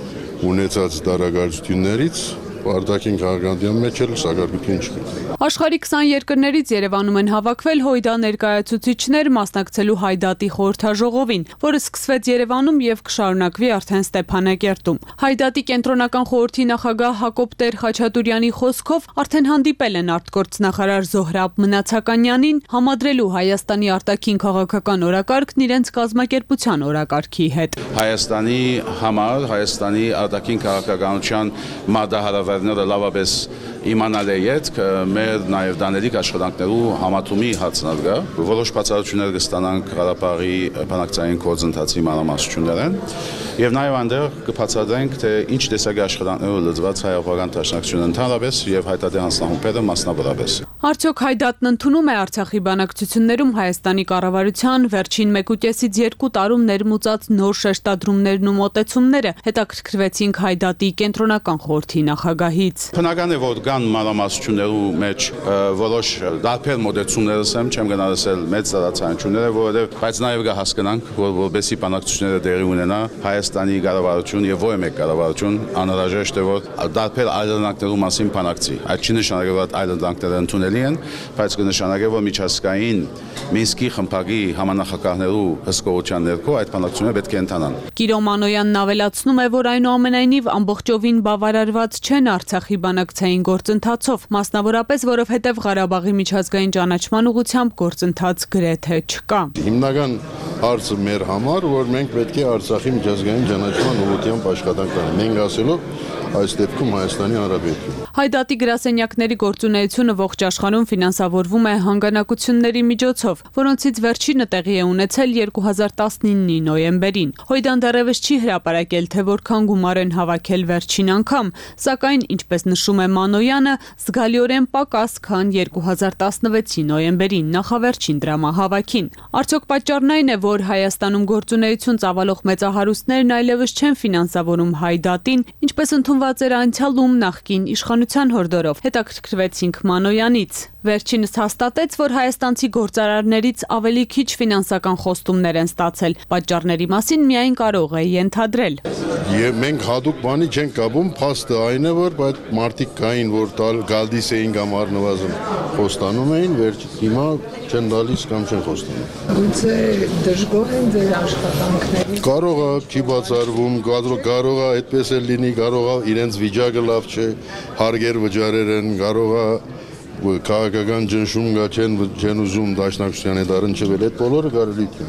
ունեցած տարագարություններից արտաքին քաղաքականության մեջ էլ սակարկություն չկա։ Աշխարհի քսան երկրներից Երևանում են հավաքվել Հույդա ներկայացուցիչներ մասնակցելու հայդատի խորհրդաժողովին, որը սկսվեց Երևանում եւ կշարունակվի արդեն Ստեփանակերտում։ Հայդատի կենտրոնական խորհրդի նախագահ Հակոբ Տեր Խաչատուրյանի խոսքով արդեն հանդիպել են արտգործնախարար Զոհրաբ Մնացականյանին համադրելու Հայաստանի արտաքին քաղաքական օրակարգն իրենց կազմակերպության օրակարգի հետ։ Հայաստանի համար Հայաստանի արտաքին քաղաքականության մարտահրավերները լավապես իմանալ է յետք մեր նաև դանելիք աշխատանքներու համատումի հացնալ գա որոշ բացառություններ կստանանք Ղարաբաղի բանակցային գործընթացի մանրամասնություններն եւ նաև այնտեղ կբացատրենք թե ինչ տեսակի աշխատանքներով լծված հայ-ղարաբաղյան դաշնակցությունը ընդհանրապես եւ հայտարարի հանձնախումբերը մասնավորապես։ Արդյոք հայդատն ընդունում է Արցախի բանակցություններում Հայաստանի կառավարության վերջին մեկուկեսից երկու տարում ներմուծած նոր շեշտադրումներն ու մոտեցումները, հետաքրքրվեցինք հայդատի կենտրոնական խորհրդի նախագահից։ Բնական է որ կան մանրամասնություններու մեջ որոշ դարբեր մոտեցումներ ասեմ, չեմ գնալ ասել մեծ տարածությունները, որովհետեւ բայց նաև կա հասկանանք, որ որբեսի բանակցությունները տեղի ունենա Հայաստանի կառավարություն եւ ոչ մեկ կառավարություն անհրաժեշտ է որ դարբեր այլընտրանքներու մասին բանակցի։ Այդ չի նշանակում որ այլընտրանքները ընդունելի են, բայց կնշանակի որ միջազգային Մինսկի խմբակի համանախագահներու հսկողության ներքո այդ բանակցությունները պետք է ընթանան։ Կիրո Մանոյանն ավելացնում է, որ այնուամենայնիվ ամբողջովին բավարարված չեն Արցախի բանակցային գործընթացով, մասնավորապես որովհետև Ղարաբաղի միջազգային ճանաչման ուղղությամբ գործընթաց գրեթե չկա։ Հիմնական հարցը մեր համար, որ մենք պետք է Արցախի միջազգային ճանաչման ուղղությամբ աշխատանք անենք։ Մենք ասելով այս դեպքում Հայաստանի Հանրապետություն։ Հայդատի գրասենյակների գործունեությունը ողջ աշխարհում ֆինանսավորվում է հանգանակությունների միջոցով, որոնցից վերջինը տեղի է ունեցել երկու հազար տասնինի նոյեմբերին։ Հույդան դեռևս չի հրապարակել, թե որքան գումար են հավաքել վերջին անգամ, սակայն, ինչպես նշում է Մանոյանը, զգալիորեն պակաս, քան երկու հազար տասնվեցի նոյեմբերին նախավերջին դրամահավաքին։ Արդյոք պատճառն այն է, որ Հայաստանում գործունեություն ծավալող մեծահարուստներն այլևս չեն ֆինանսավորում հայդատին, ինչպես ընդունված էր անցյալում նախկին իշխանության հորդորով, հետաքրքրվեցինք Մանոյանից։ Վերջինս հաստատեց, որ հայաստանցի գործարարներից ավելի քիչ ֆինանսական խոստումներ են ստացել, պատճառների մասին միայն կարող է ենթադրել։ Եվ մենք հատուկ բանի չենք կապում, փաստը այն է, որ այդ մարդիկ կային, որ տալ գալիս էին կամ առնվազն խոստանում էին, վերջ հիմա չեն տալիս կամ չեն խոստանում։ Գուցե դժգոհ են ձեր աշխատանքների։ Կարող է չի բացառվում, կարող է այդպես էլ լինի, կարող է իրենց վիճակը լավ չէ, հարգեր վճարեր են, կարող է քաղաքական ճնշում գա չեն չեն ուզում դաշնակցության հետ առնչվել, այդ բոլորը կարելի է։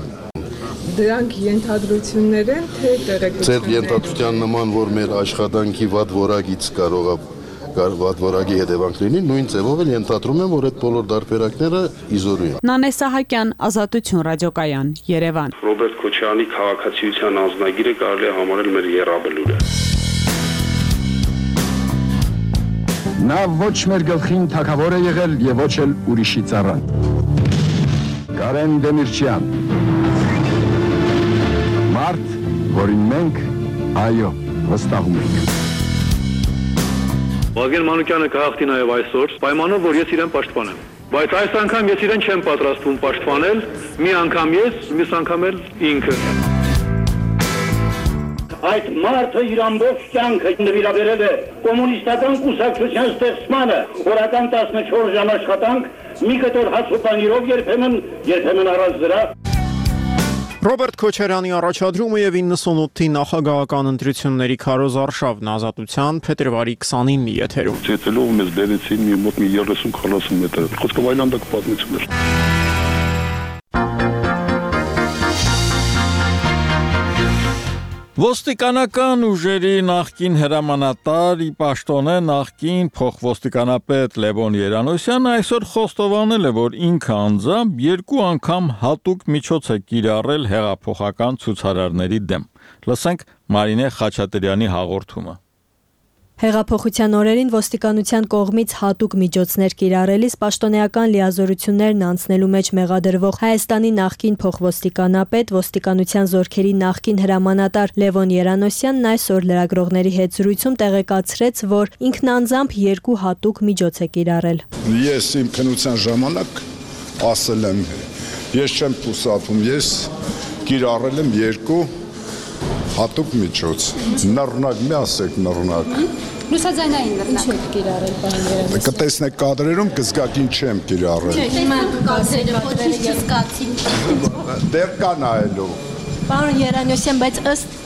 Դրանք ենթադրություններ են, թե տեղեկություններ։ Ձեր ենթադրության նման, որ մեր աշխատանքի վատ որակից կարող է վատ որակի հետևանք լինի, նույն ձևով էլ ենթադրում եմ, որ այդ բոլոր դարբերակները իզորու են։ Նանե Սահակյան, Ազատություն ռադիոկայան, Երևան։ Ռոբերտ Քոչարյանի քաղաքացիության անձնագիրը կարելի է համարել մեր եռաբլուրը։ Նա ոչ մեր գլխին թագավոր է եղել եւ ոչ էլ ուրիշի ծառան։ Կարեն Դեմիրճյան։ Մարդ, որին մենք այո վստահում ենք։ Վազգեն Մանուկյանը կհաղթի նաև այսօր, պայմանով որ ես իրեն պաշտպանեմ։ Բայց այս անգամ ես իրեն չեմ պատրաստվում պաշտպանել, մի անգամ ես, մյուս անգամ էլ ինքը։ այդ մարդը իր ամբողջ կյանքը նվիրաբերել է կոմունիստական կուսակցության ստեղծմանը, օրական տասնչորս ժամ աշխատանք, մի կտոր հաց ու պանիրով, երբեմն, երբեմն առանց դրա։ Ռոբերտ Քոչարյանի առաջադրումը եւ իննսունութի նախագահական ընտրությունների քարոզարշավն Ազատության փետրվարի քսանինի եթերում։ Ցեցելով մեզ բերեցին մի մոտ մի երեսուն քառասուն մետր։ Խոսքը այլանդակ պատմություն էր։ Ոստիկանական ուժերի նախկին հրամանատար ի պաշտոնե նախկին փոխոստիկանապետ Լևոն Երանոսյանը այսօր խոստովանել է, որ ինքը անձամբ երկու անգամ հատուկ միջոց է կիրառել հեղափոխական ցուցարարների դեմ։ Լսենք Մարինե Խաչատրյանի հաղորդումը։ Հեղափոխության օրերին ոստիկանության կողմից հատուկ միջոցներ կիրառելիս պաշտոնեական լիազորություններն անցնելու մեջ մեղադրվող Հայաստանի նախկին փոխոստիկանապետ, ոստիկանության զորքերի նախկին հրամանատար Լևոն Երանոսյանն այսօր լրագրողների հետ զրույցում տեղեկացրեց, որ ինքն անձամբ երկու հատուկ միջոց է կիրառել։ Ես իմ քննության ժամանակ ասել եմ, ես չեմ խուսափում, ես կիրառել եմ երկու հատուկ միջոց։ Նռնակ մի ասեք նռնակ։ Լուսաձայնային նռնակ։ Ինչ եք կիրառել, պարոն Երանոսյան։ Կտեսնեք կադրերում կզգակին չեմ կիրառել։ Չէ, հիմա կադրերը փոքրիկ չզգացին։ Դեռ կա նայելու։ Պարոն Երանոսյան, բայց ըստ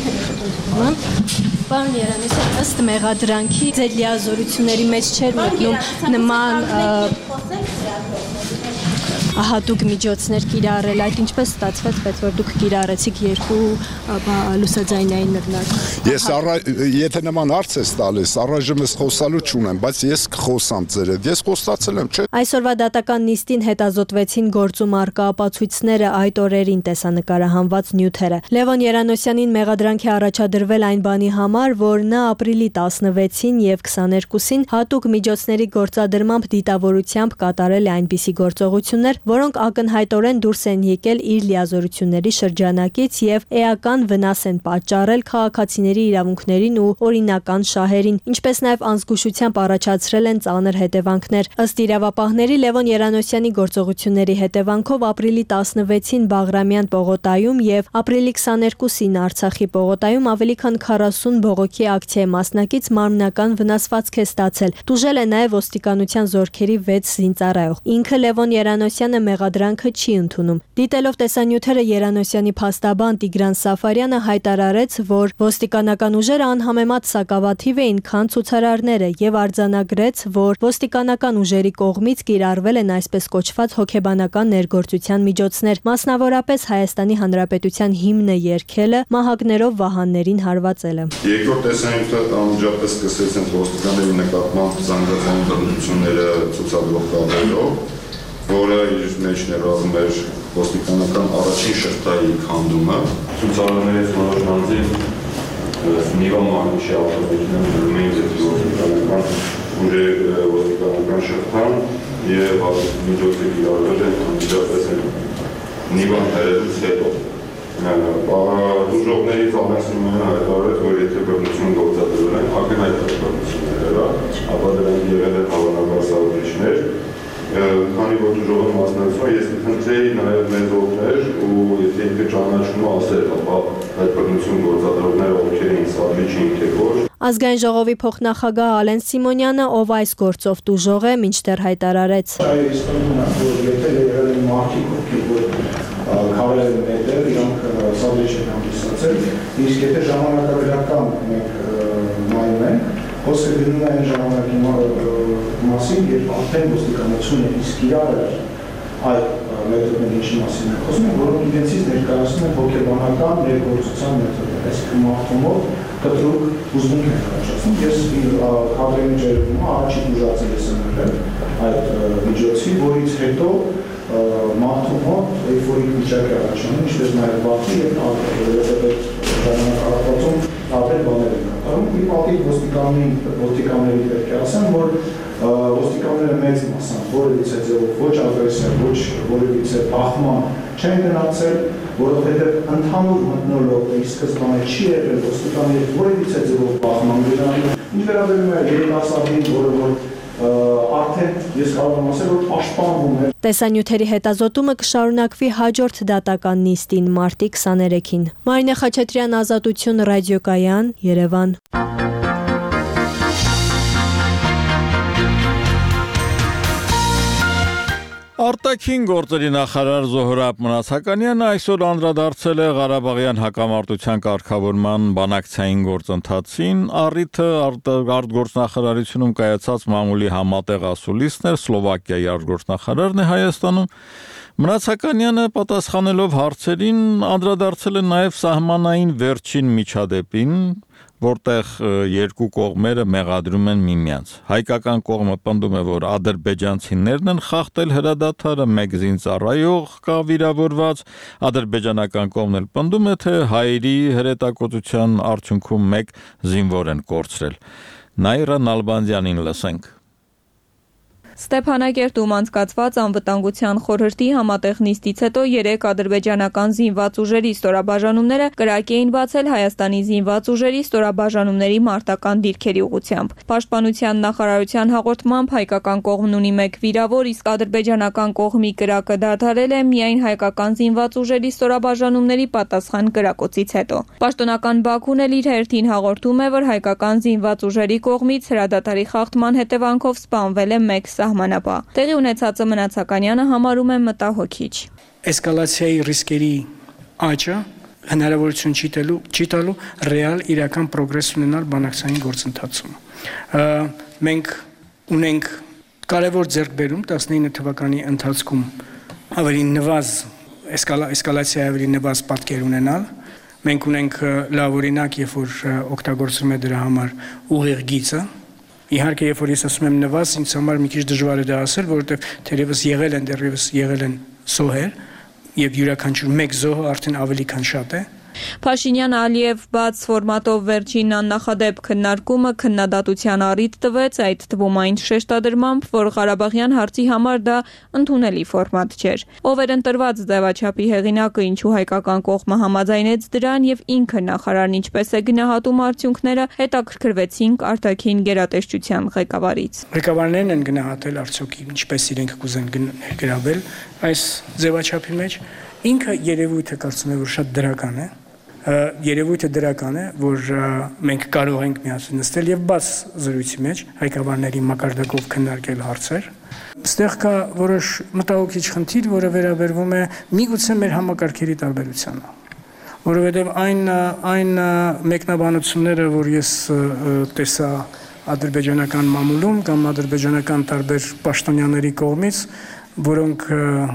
Պարոն Երանոսյան, ըստ մեղադրանքի ձեր լիազորությունների մեջ չէր մտնում նման հատուկ միջոցներ կիրառել, այդ ինչպես ստացվեց, բայց որ դուք կիրառեցիք երկու լուսաձայնային նռնակ։ Ես եթե նման հարց ես տալիս, առայժմ ես խոսալու չունեմ, բայց ես կխոսամ ձեր հետ։ Ես խոստացել եմ, չէ՞։ Այսօրվա դատական նիստին հետազոտվեցին գործում առկա ապացույցները, այդ օրերին տեսանկարահանված նյութերը։ Լևոն Երանոսյանին մեղադրանք է առաջադրվել այն բանի համար, որ նա ապրիլի տասնվեցին եւ քսաներկուսին հատուկ միջոցների գործադրմամբ դիտավորությամբ կատարել է այնպիսի գործողություններ, որոնք ակնհայտորեն դուրս են եկել իր լիազորությունների շրջանակից եւ էական վնաս են պատճառել քաղաքացիների իրավունքներին ու օրինական շահերին, ինչպես նաեւ անզգուշությամբ առաջացրել են ծանր հետևանքներ։ Ըստ իրավապահների Լևոն Երանոսյանի գործողությունների հետևանքով ապրիլի տասնվեցին Բաղրամյան պողոտայում եւ ապրիլի քսաներկուսին Արցախի պողոտայում ավելի քան քառասուն բողոքի ակցիայի մասնակից մարմնական վնասվածք է ստացել։ Տուժել է նաեւ ոստիկանության զորքերի վեց զինծառայող։ Ինքը Լևոն Երանոսյանը մեղադրանքը չի ընդունում։ Դիտելով տեսանյութերը Երանոսյանի փաստաբան Տիգրան Սաֆարյանը հայտարարեց, որ ոստիկանական ուժերը անհամեմատ սակավաթիվ էին, քան ցուցարարները եւ արձանագրեց, որ ոստիկանական ուժերի կողմից կիրառվել են այսպես կոչված հոգեբանական ներգործության միջոցներ, մասնավորապես Հայաստանի Հանրապետության հիմնը երգելը, մահակներով վահաններին հարվածելը։ Երկրորդ տեսանյութը անմիջապես սկսվեց ոստիկանների նկատմամբ զանգվածային բռնությունները ցուցադրող կադրերով, որը իր մեջ ներառում էր ոստիկանական առաջին շղթայի քանդումը, ցուցարարներից որոշ անձի Նիվա Մագնիշի ավտոմեքենան գնում էին ոստիկանական ուժի ոստիկանական շղթան եւ միջոցը կիրառվել է անմիջապես Նիվան հրետից հետո։ Դժողներից ամենասնում են հայտարարել, որ եթե բռնություն գործադրվել են, ակնհայտ բռնություններ, ապա դրանք եղել են հավանաբար սահմանիչներ, քանի որ դժողը մասնակցում, ես կխնդրեի նաև մեզ օգնել ու եթե ինքը ճանաչում ասել, ապա այդ բռնություն գործադրողները ովքեր էին սահմանիչ թե ոչ։ Ազգային ժողովի փոխնախագահ Ալեն Սիմոնյանը, ով այս գործով դժող է, մինչդեռ հայտարարեց. Այո, իսկական է, որ եթե եղել են մարդիկ, ովքեր քարել են մետր, իրանք սահմանիչ են հանդիսացել, իսկ եթե ժամանակավորական մենք նայում ենք, խոսքը գնում է այն ժամանակի մասին, երբ արդեն ոստիկանությունը իսկ իրարել այդ մեթոդների ինչի մասին են խոսում, որոնք իրենցից ներկայացնում են հոգեբանական ներգործության մեթոդներ, այսինքն մարդումով կտրուկ ուզմունք են առաջացնում։ Ես կադրերի ջերմումը առաջին ուժացել ես ըմրել այդ միջոցի, որից հետո մարդումով էйֆորիկ վիճակ է առաջանում, ինչպես նաև բացի եւ այդ ժամանակահատվածում տարբեր բաներ են կատարում։ Իմ պատիվ ոստիկանների պետք է ասեմ, որ ոստիկանները մեծ մասամբ որևիցե ձևով ոչ ագրեսիա, ոչ որևիցե բախման չեն գնացել, որովհետև ընդհանուր մթնոլորտը ի սկզբանե չի եղել ոստիկանների որևիցե ձևով բախման գնալու։ Ինչ վերաբերում է երիտասարդին, որը որ արդեն ես կարող եմ ասել, որ պաշտպանվում է։ Տեսանյութերի հետազոտումը կշարունակվի հաջորդ դատական նիստին մարտի քսաներեքին։ Մարինե Խաչատրյան, Ազատություն, Ռադիոկայան, Երևան։ Արտաքին գործերի նախարար Զոհրաբ Մնացականյանը այսօր անդրադարձել է Ղարաբաղյան հակամարտության կարգավորման բանակցային գործընթացին, առիթը արտգործնախարարությունում կայացած մամուլի համատեղ ասուլիսն էր, Սլովակիայի արտգործնախարարն է Հայաստանում։ Մնացականյանը պատասխանելով հարցերին անդրադարձել է նաև սահմանային վերջին միջադեպին, որտեղ երկու կողմերը մեղադրում են միմյանց։ Հայկական կողմը պնդում է, որ ադրբեջանցիներն են խախտել հրադադարը, մեկ զինծառայող կա վիրավորված, ադրբեջանական կողմն էլ պնդում է, թե հայերի հրետակոծության արդյունքում մեկ զինվոր են կորցրել։ Նաիրա Նալբանդյանին լսենք։ Ստեփանակերտում անցկացված անվտանգության խորհրդի համատեղ նիստից հետո երեք ադրբեջանական զինված ուժերի ստորաբաժանումները կրակ էին բացել Հայաստանի զինված ուժերի ստորաբաժանումների մարտական դիրքերի ուղղությամբ։ Պաշտպանության նախարարության հաղորդմամբ հայկական կողմն ունի մեկ վիրավոր, իսկ ադրբեջանական կողմի կրակը դադարել է միայն հայկական զինված ուժերի ստորաբաժանումների պատասխան կրակոցից հետո։ Պաշտոնական Բաքուն էլ իր հերթին հաղորդում է, որ հայկական զինված ուժերի կողմից հրադադարի խախտման հետևանքով սպանվել է մեկ սահմանապահ։ Տեղի ունեցածը Մնացականյանը համարում է մտահոգիչ։ Էսկալացիայի ռիսկերի աճը հնարավորություն չի տալու, չի տալու ռեալ իրական պրոգրես ունենալ բանակցային գործընթացում։ Մենք ունենք կարևոր ձեռքբերում տասնինը թվականի ընթացքում ավելի նվազ էսկալացիայի ավելի նվազ պատկեր ունենալ։ Մենք ունենք լավ օրինակ, երբ որ օգտագործվում է դրա համար ուղիղ գիծը։ Իհարկե, երբ որ ես ասում եմ նվազ, ինձ համար մի քիչ դժվար է դա ասել, որովհետև թերևս եղել են դեռևս եղել են զոհեր, եւ յուրաքանչյուր մեկ զոհը արդեն ավելի քան շատ է։ Փաշինյան-Ալիև բաց ֆորմատով վերջին աննախադեպ քննարկումը քննադատության առիթ տվեց, այդ թվում այն շեշտադրմամբ, որ Ղարաբաղյան հարցի համար դա ընդունելի ֆորմատ չէր։ Ով էր ընտրված ձևաչափի հեղինակը, ինչու հայկական կողմը համաձայնեց դրան եւ ինքը նախարարն ինչպես է գնահատում արդյունքները, հետաքրքրվեցինք արտաքին գերատեսչության ղեկավարից։ Ղեկավարներն են գնահատել արդյոք ինչպես իրենք կուզեն գրավել այս ձևաչափի մեջ։ Ինքը երևույթը կարծում եմ, որ շատ դրական է։ Երևույթը դրական է, որ մենք կարող ենք միասին նստել եւ բաց զրույցի մեջ հայկավարների մակարդակով քննարկել հարցեր։ Այստեղ կա որոշ մտահոգիչ խնդիր, որը վերաբերվում է միգուցե մեր համակարգերի տարբերությանը, որովհետեւ այն այն մեկնաբանությունները, որ ես տեսա ադրբեջանական մամուլում կամ ադրբեջանական տարբեր պաշտոնյաների կողմից, որոնք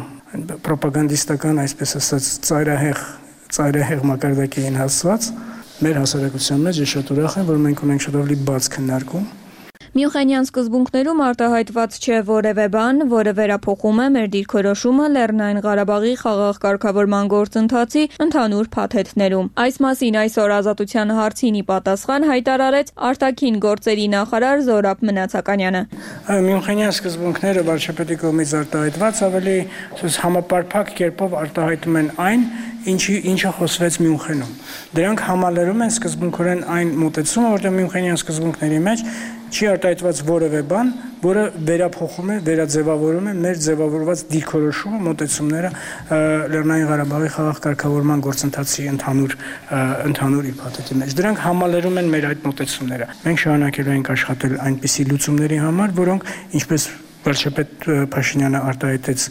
պրոպագանդիստական, այսպես ասած, ծայրահեղ ծայրահեղ մակարդակի են հասված, մեր հասարակության մեջ շատ ուրախ եմ, որ մենք ունենք շատ ավելի բաց քննարկում։ Մյունխենյան սկզբունքներում արտահայտված չէ որևէ բան, որը վերափոխում է մեր դիրքորոշումը Լեռնային Ղարաբաղի խաղաղ կարգավորման գործընթացի ընդհանուր փաթեթներում։ Այս մասին այսօր Ազատության հարցին ի պատասխան հայտարարեց արտաքին գործերի նախարար Զոհրաբ Մնացականյանը։ Մյունխենյան սկզբունքները վարչապետի կողմից արտահայտված ավելի համապարփակ կերպով արտահայտում են այն, ինչի ինչը խոսվեց Մյունխենում։ Դրանք համալրում են սկզբունքորեն այն մոտեցումը, որտեղ Մյունխենյան սկզբունքների մեջ չի արտահայտված որևէ բան, որը վերափոխում է, վերաձևավորում է մեր ձևավորված դիրքորոշումը, մոտեցումները Լեռնային Ղարաբաղի խաղաղ կարգավորման գործընթացի ընդհանուր ընդհանուր իր փաթեթի մեջ։ Դրանք համալրում են մեր այդ մոտեցումները։ Մենք շարունակելու ենք աշխատել այնպիսի լուծումների համար, որոնք ինչպես վարչապետ Փաշինյանը արտահայտեց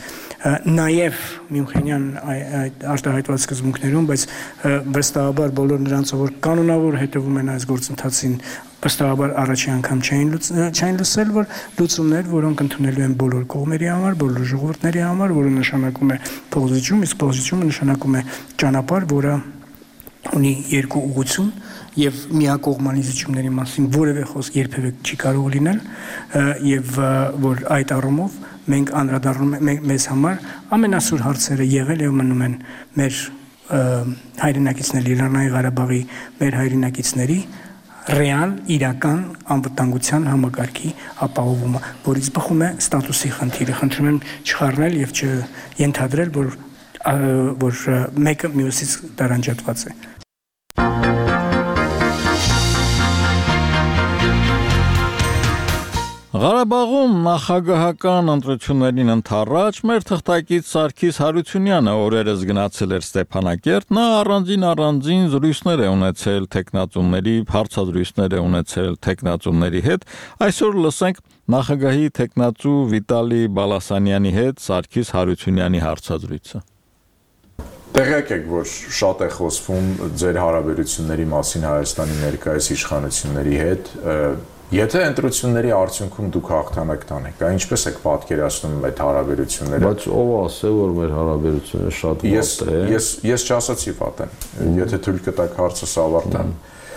նաև Մյունխենյան արտահայտված սկզբունքներում, բայց վստահաբար բոլոր նրանց, որ կանոնավոր հետևում են այս գործընթացին, վստահաբար առաջի անգամ չէին լսել, որ լուծումներ, որոնք ընդունելու են բոլոր կողմերի համար, բոլոր ժողովուրդների համար, որը նշանակում է փոխզիջում, իսկ փոխզիջումը նշանակում է ճանապարհ, որը ունի երկու ուղղություն եւ միակողմանի զիջումների մասին որևէ խոսք երբևէ չի կարող լինել եւ որ այդ առումով մենք անդրադառնում ենք մեզ համար ամենասուր հարցերը եղել եւ մնում են մեր հայրենակիցների Լեռնային Ղարաբաղի մեր հայրենակիցների ռեալ իրական անվտանգության համակարգի ապահովումը, որից բխում է ստատուսի խնդիրը։ Խնդրում եմ չխառնել եւ չենթադրել, որ որ մեկը մյուսից տարանջատված է։ Ղարաբաղում նախագահական ընտրություններին ընթառաջ մեր թղթակից Սարգիս Հարությունյանը օրերս գնացել էր Ստեփանակերտ, նա առանձին առանձին զրույցներ է ունեցել տեխնատունների, հարցազրույցներ է ունեցել տեխնատունների հետ։ Այսօր լսենք նախագահի տեխնատու Վիտալի Բալասանյանի հետ Սարգիս Հարությունյանի հարցազրույցը։ Տեղյակ եք, որ շատ է խոսվում ձեր հարաբերությունների մասին Հայաստանի ներկայիս իշխանությունների հետ, եթե ընտրությունների արդյունքում դուք հաղթանակ տանեք, ինչպես եք պատկերացնում այդ հարաբերությունները։ Բայց ով ասել, որ մեր հարաբերությունները շատ վատ է։ Ես ես չասացի վատ են, եթե թույլ կտաք հարցս ավարտեմ։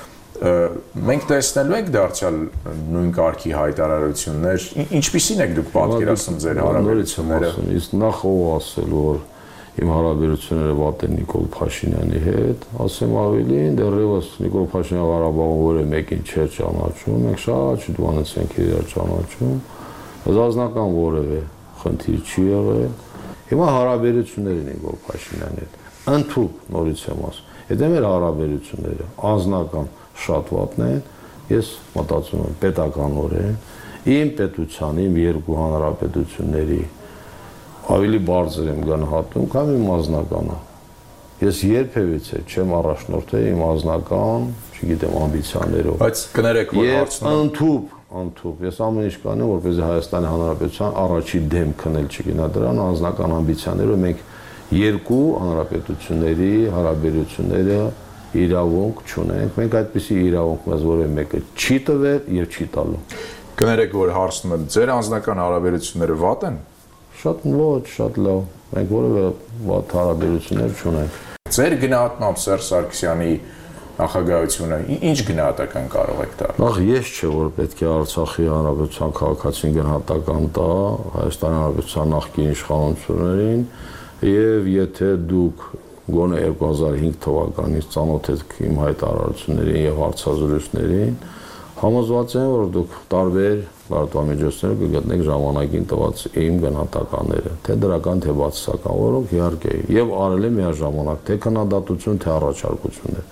Մենք տեսնելու ենք դարձյալ նույն կարգի հայտարարություններ, ինչպիսին եք դուք պատկերացնում ձեր հարաբերությունները։ Իսկ նախ ով ասել, որ իմ հարաբերությունները վատ են Նիկոլ Փաշինյանի հետ, ասեմ ավելին, դեռևս Նիկոլ Փաշինյանը Ղարաբաղում որևէ մեկին չէր ճանաչում, մենք շատ շուտ բանից ենք իրար ճանաչում, զազնական որևէ խնդիր չի եղել։ Հիմա հարաբերությունները Նիկոլ Փաշինյանի հետ, ընդհանուր նորից եմ ասում, եթե մեր հարաբերությունները անձնական շատ վատն են, ես մտածում եմ պետականորեն, իմ պետության, իմ երկու հանրապետությունների ավելի բարձր եմ գնահատում, քան իմ անձնականը։ Ես երբևիցե չեմ առաջնորդել իմ անձնական, չգիտեմ, ամբիցիաներով։ Բայց կներեք, որ հարցնում եմ։ Ընդհուպ, ընդհուպ, ես ամեն ինչ կանեմ, որպեսզի Հայաստանի Հանրապետության առաջի դեմ քնել չգնա դրան անձնական ամբիցիաներով մենք երկու հանրապետությունների հարաբերությունները իրավունք չունենք։ Մենք այդպիսի իրավունք մեզ որևէ մեկը չի տվել եւ չի տալու։ Կներեք, որ հարցնում եմ, ձեր անձնական հարաբերությունները վատ են։ Շատ ոչ, շատ լավ։ Մենք որևէ վատ հարաբերություններ չունենք։ Ձեր գնահատմամբ Սերժ Սարգսյանի նախագահությունը ինչ գնահատական կարող եք տալ։ Նախ ես չէ, որ պետք է Արցախի հանրապետության քաղաքացին գնահատական տա Հայաստանի հանրապետության նախկին իշխանություններին, եւ եթե դուք գոնե երկու հազար հինգ թվականից ծանոթ եք իմ հայտարարություններին եւ հարցազրույցներին, համոզված եմ, որ դուք տարբեր լրատվամիջոցներում կգտնեք ժամանակին տված իմ գնահատականները, թե դրական, թե բացասական, որոնք իհարկե եւ արել եմ միաժամանակ թե քննադատություն, թե առաջարկություններ։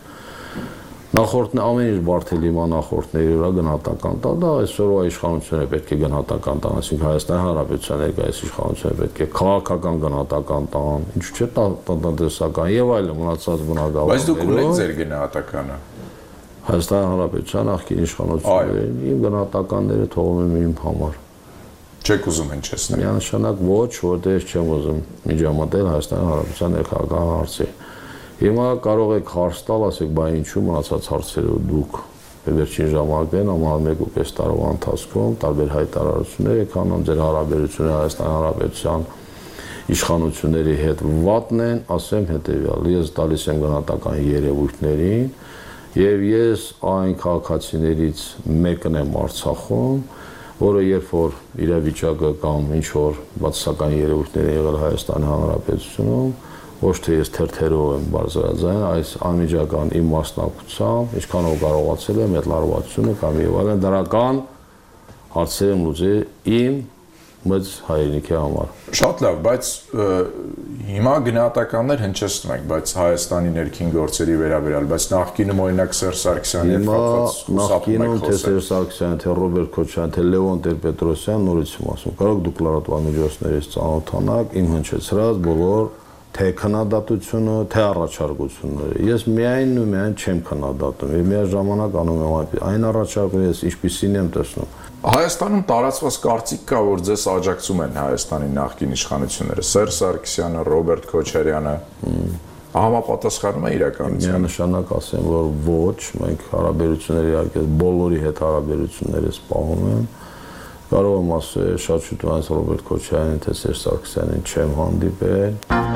Նախորդն ամեն ինչ բարդելիմա նախորդների վրա գնահատական տա, դա այսօրվա իշխանությունները պետք է գնահատական տան, այսինքն Հայաստանի Հանրապետության ներկայիս իշխանությունները պետք է քաղաքական գնահատական տան, ինչու՞ չէ տնտեսական եւ այլն մնացած բնագավառներում։ Բայց դուք ունեք ձեր գնահատականը։ Հայաստանի Հանրապետության նախկին իշխանություններին իմ գնահատականները թողում եմ իմ համար։ Չեք ուզում հնչեցնել։ Միանշանակ ոչ, որտեղ ես չեմ ուզում միջամտել Հայաստանի Հանրապետության ներքաղաքական հարցի։ Հիմա կարող եք հարց տալ, ասեք, բա ինչու մնացած հարցերը դուք վերջին ժամանակներն ամառ մեկ ու կես տարվա ընթացքում տարբեր հայտարարություններ եք անում, ձեր հարաբերությունները Հայաստանի Հանրապետության իշխանությունների հետ վատն են, ասեմ հետևյալ, ես տալիս եմ գնահատական երևույթներին եւ ես այն քաղաքացիներից մեկն եմ Արցախում, որը երբ որ իրավիճակը կամ ինչ որ բացասական երևույթներ եղել Հայաստանի Հանրապետությունում, ոչ թե ես թերթերով եմ բարձրաձայն, այս անմիջական իմ մասնակցությամբ, ինչքանով կարողացել եմ այդ լարվածությունը կամ եւ այլն դրական հարցեր եմ լուծել իմ մեծ հայրենիքի համար։ Շատ լավ, բայց հիմա գնահատականներ հնչեցնում ենք, բայց Հայաստանի ներքին գործերի վերաբերյալ, բայց նախկինում օրինակ Սերժ Սարգսյանի հետ կապված նախկինում թե Սերժ Սարգսյանը, թե Ռոբերտ Քոչարյանը, թե Լևոն Տեր-Պետրոսյանը նորից եմ ասում, կարող դուք լրատվամիջոցներից ծանոթանաք իմ հնչեցրած բոլոր թե քննադատությունը, թե առաջարկությունները։ Ես միայն ու միայն չեմ քննադատում, եւ միաժամանակ անում եմ այն առաջարկները, ես ինչպիսին եմ տեսնում։ Հայաստանում տարածված կարծիք կա, որ ձեզ աջակցում են Հայաստանի նախկին իշխանությունները, Սերժ Սարգսյանը, Ռոբերտ Քոչարյանը, համապատասխանում է իրականությանը։ Միանշանակ ասեմ, որ ոչ, մենք հարաբերությունները իհարկե բոլորի հետ հարաբերություններս պահում եմ։ Կարող եմ ասել, շատ շուտ այնց Ռոբերտ Քոչարյանին, թե Սերժ Սարգսյանին չեմ հանդիպել։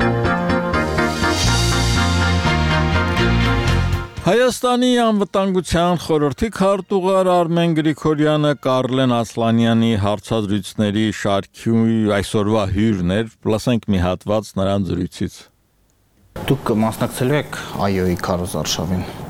Հայաստանի անվտանգության խորհրդի քարտուղար Արմեն Գրիգորյանը Կարլեն Ասլանյանի հարցազրույցների շարքի այսօրվա հյուրն էր, լսենք մի հատված նրան զրույցից։ Դուք մասնակցելու եք ԱՅՈ-ի քարոզարշավին։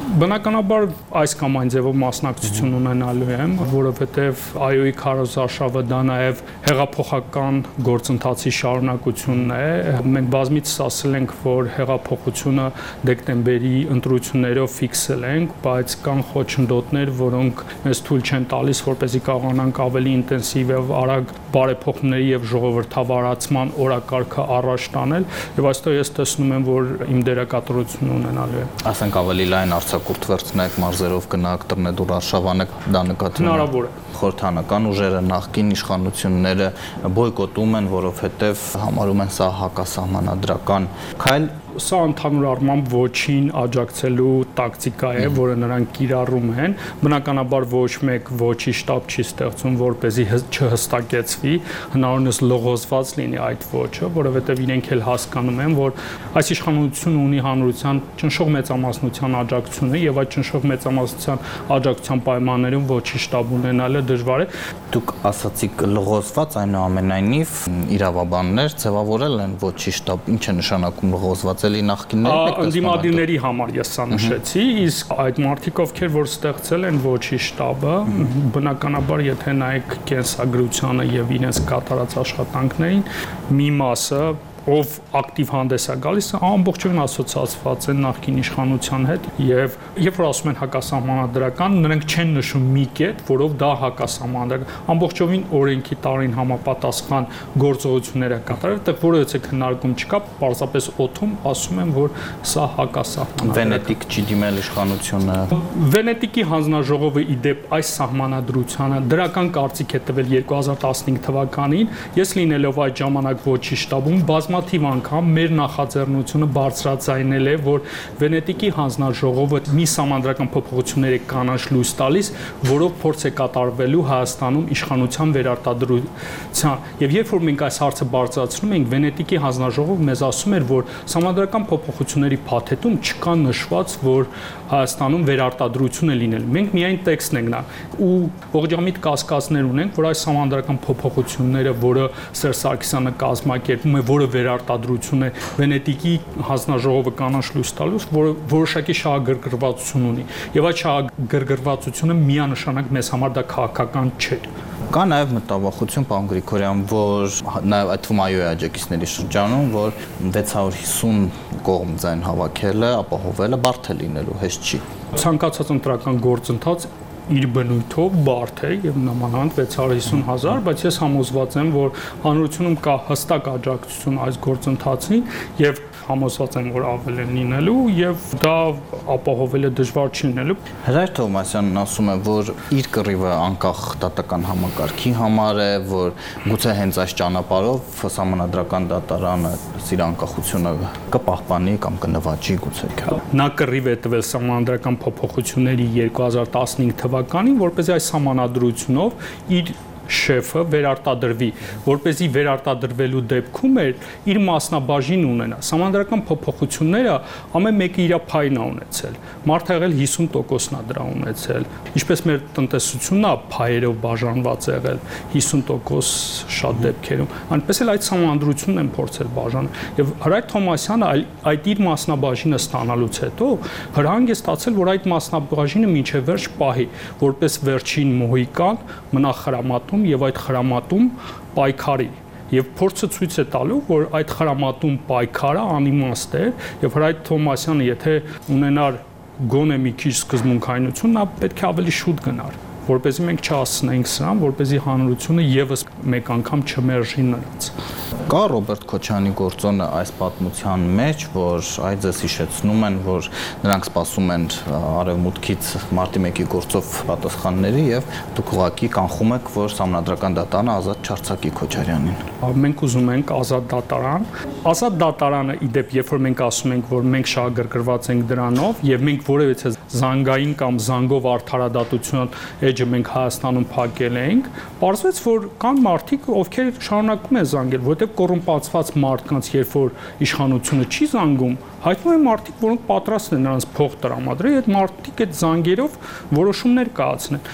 Բնականաբար այս կամ այն ձևով մասնակցություն ունենալու եմ, որովհետև ԱՅՈ-ի քարոզարշավը դա նաև հեղափոխական գործընթացի շարունակությունն է։ Մենք բազմիցս ասել ենք, որ հեղափոխությունը դեկտեմբերի ընտրություններով ֆիքսել ենք, բայց կան խոչընդոտներ, որոնք մեզ թույլ չեն տալիս, որպեսզի կարողանանք ավելի ինտենսիվ եւ արագ բարեփոխումների եւ ժողովրդավարացման օրակարգը առաջ տանել, եւ այստեղ ես տեսնում եմ, որ իմ դերակատարությունը ունենալու է։ Ասենք ավելի լայն արձակուրդվերցնեք, մարզերով գնաք, տրնեդուր արշավանեք, դա նկատի հնարավոր է։ Խորհրդանական ուժերը, նախկին իշխանությունները բոյկոտում են, որովհետև համարում են սա հակասահմանադրական քայլ։ Սա ընդհանուր առմամբ ոչին աջակցելու տակտիկա է, որը նրանք կիրառում են։ Բնականաբար ոչ մեկ ոչի շտաբ չի ստեղծում, որպեսզի չհստակեցվի, հնարավորինս լողոզված լինի այդ ոչը, որովհետև իրենք էլ հասկանում են, որ այս իշխանությունը ունի հանրության ճնշող մեծամասնության աջակցությունը եւ այդ ճնշող մեծամասնության աջակցության պայմաններում ոչի շտաբ ունենալը դժվար է։ Դուք ասացիք լղոզված, այնուամենայնիվ իրավաբաններ ձևավորել են ոչի շտաբ, ինչ է նշանակում լղոզված էլի նախկիններն եք ընդդիմադիրների համար ես սա նշեցի, իսկ այդ մարդիկ ովքեր որ ստեղծել են ոչի շտաբը, բնականաբար եթե նայեք կենսագրությանը եւ իրենց կատարած աշխատանքներին, մի մասը ով ակտիվ հանդես է գալիս, ամբողջովին ասոցիացված են նախկին իշխանության հետ եւ երբ որ ասում են հակասահմանադրական, նրանք չեն նշում մի կետ, որով դա հակասահմանադրական, ամբողջովին օրենքի տարին համապատասխան գործողություններ է կատարել, այդտեղ որևէ քննարկում չկա, պարզապես օդում ասում են, որ սա հակասահմանադրական։ Վենետիկ չի դիմել իշխանությունը։ Վենետիկի հանձնաժողովը իդեպ այս սահմանադրությանը դրական կարծիք է տվել երկու հազար տասնհինգ թվականին, ես լինելով այդ ժամանակ ոչի շտաբում բազմաթիվ անգամ մեր նախաձեռնությունը բարձրաձայնել է, որ Վենետիկի հանձնաժողովը մի սահմանադրական փոփոխությունների կանաչ լույս տալիս, որով փորձ է կատարվելու Հայաստանում իշխանության վերարտադրության։ Եվ երբ որ մենք այս հարցը բարձրացնում ենք, Վենետիկի հանձնաժողովը մեզ ասում էր, որ սահմանադրական փոփոխությունների փաթեթում չկա նշված, որ Հայաստանում վերարտադրություն է լինել։ Մենք միայն տեքստն ենք նա ու ողջամիտ կասկածներ ունենք, որ այս սահմանադրական փոփոխությունները, որը Սերժ Սարգսյանը կազմակերպում է, որը վերարտադրություն է, Վենետիկի հանձնաժողովը կանաչ լույս տալուց, որը որոշակի շահագրգռվածություն ունի։ Եվ այդ շահագրգռվածությունը միանշանակ մեզ համար դա քաղաքական չէ։ Կա նաև մտավախություն, պարոն Գրիգորյան, որ նաև այդ թվում ԱՅՈ-ի աջակիցների շրջանում, որ վեց հարյուր հիսուն կողմ ձայն հավաքելը, ապահովելը բարդ է լինելու, հեշտ չի։ Ցանկացած ընտրական գործընթաց իր բնույթով բարդ է եւ նմանանք վեց հարյուր հիսուն հազար, բայց ես համոզված եմ, որ հանրությունում կա հստակ աջակցություն այս գործընթացին եւ համոզված եմ, որ ավել են լինելու եւ դա ապահովելը դժվար չի լինելու։ Հրայր Թովմասյանն ասում է, որ իր կռիվը անկախ դատական համակարգի համար է, որ գուցե հենց այս ճանապարհով սահմանադրական դատարանը իր անկախությունը կպահպանի կամ կնվաճի գուցե։ Նա կռիվ է տվել սահմանադրական փոփոխությունների երկու հազար տասնհինգ թվականին, որպեսզի այս սահմանադրությունով իր շեֆը վերարտադրվի, որպեսզի վերարտադրվելու դեպքում էր իր մասնաբաժին ունենա։ Սահմանադրական փոփոխությունները ամեն մեկը իր փայնն է ունեցել։ Մարդը եղել հիսուն տոկոսն է դրա ունեցել։ Ինչպես մեր տնտեսությունն է փայերով բաժանված եղել հիսուն տոկոս շատ դեպքերում, այնպես էլ այդ սահմանադրությունն են փորձել բաժանել։ Եվ Հրայր Թովմասյանը այդ իր մասնաբաժինը ստանալուց հետո հրահանգ է ստացել, որ այդ մասնաբաժինը մինչև վերջ պահի, որպես վերջին մոհիկան մնա խրամատում եւ այդ խրամատում պայքարի եւ փորձը ցույց է տալու, որ այդ խրամատում պայքարը անիմաստ է եւ Հրայր Թովմասյանը եթե ունենար գոնե մի քիչ սկզբունքայնություն, նա պետք է ավելի շուտ գնար, որպեսզի մենք չհասնենք սրան, որպեսզի հանրությունը եւս մեկ անգամ չմերժի նրանց։ Կա Ռոբերտ Քոչարյանի գործոնը այս պատմության մեջ, որ այդ ձեզ հիշեցնում են, որ նրանք սպասում են արևմուտքից մարտի մեկի գործով պատասխանների եւ դուք ուղղակի կանխում եք, որ սահմանադրական դատարանը ազատ չարձակի Քոչարյանին։ Մենք ուզում ենք ազատ դատարան։ Ազատ դատարանը իդեպ, երբ որ մենք ասում ենք, որ մենք շահագրգռված ենք դրանով եւ մենք որևէ զանգային կամ զանգով արդարադատություն էջը մենք Հայաստանում փակել ենք, պարզվեց, որ կան մարդիկ, ովքեր շարունակում են զանգել, որտեղ կոռումպացված մարդկանց, երբ որ իշխանությունը չի զանգում, հայտնվում են մարդիկ, որոնք պատրաստ են նրանց փող տրամադրել, այդ մարդիկ այդ զանգերով որոշումներ կայացնեն։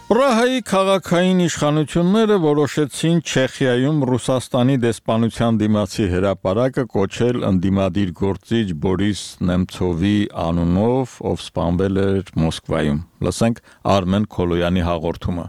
Պրահայի քաղաքային իշխանությունները որոշեցին Չեխիայում Ռուսաստանի դեսպանության դիմացի հրապարակը կոչել ընդդիմադիր գործիչ Բորիս Նեմցովի անունով, ով սպանվել էր Մոսկվայում։ Լսենք Արմեն Քոլոյանի հաղորդումը։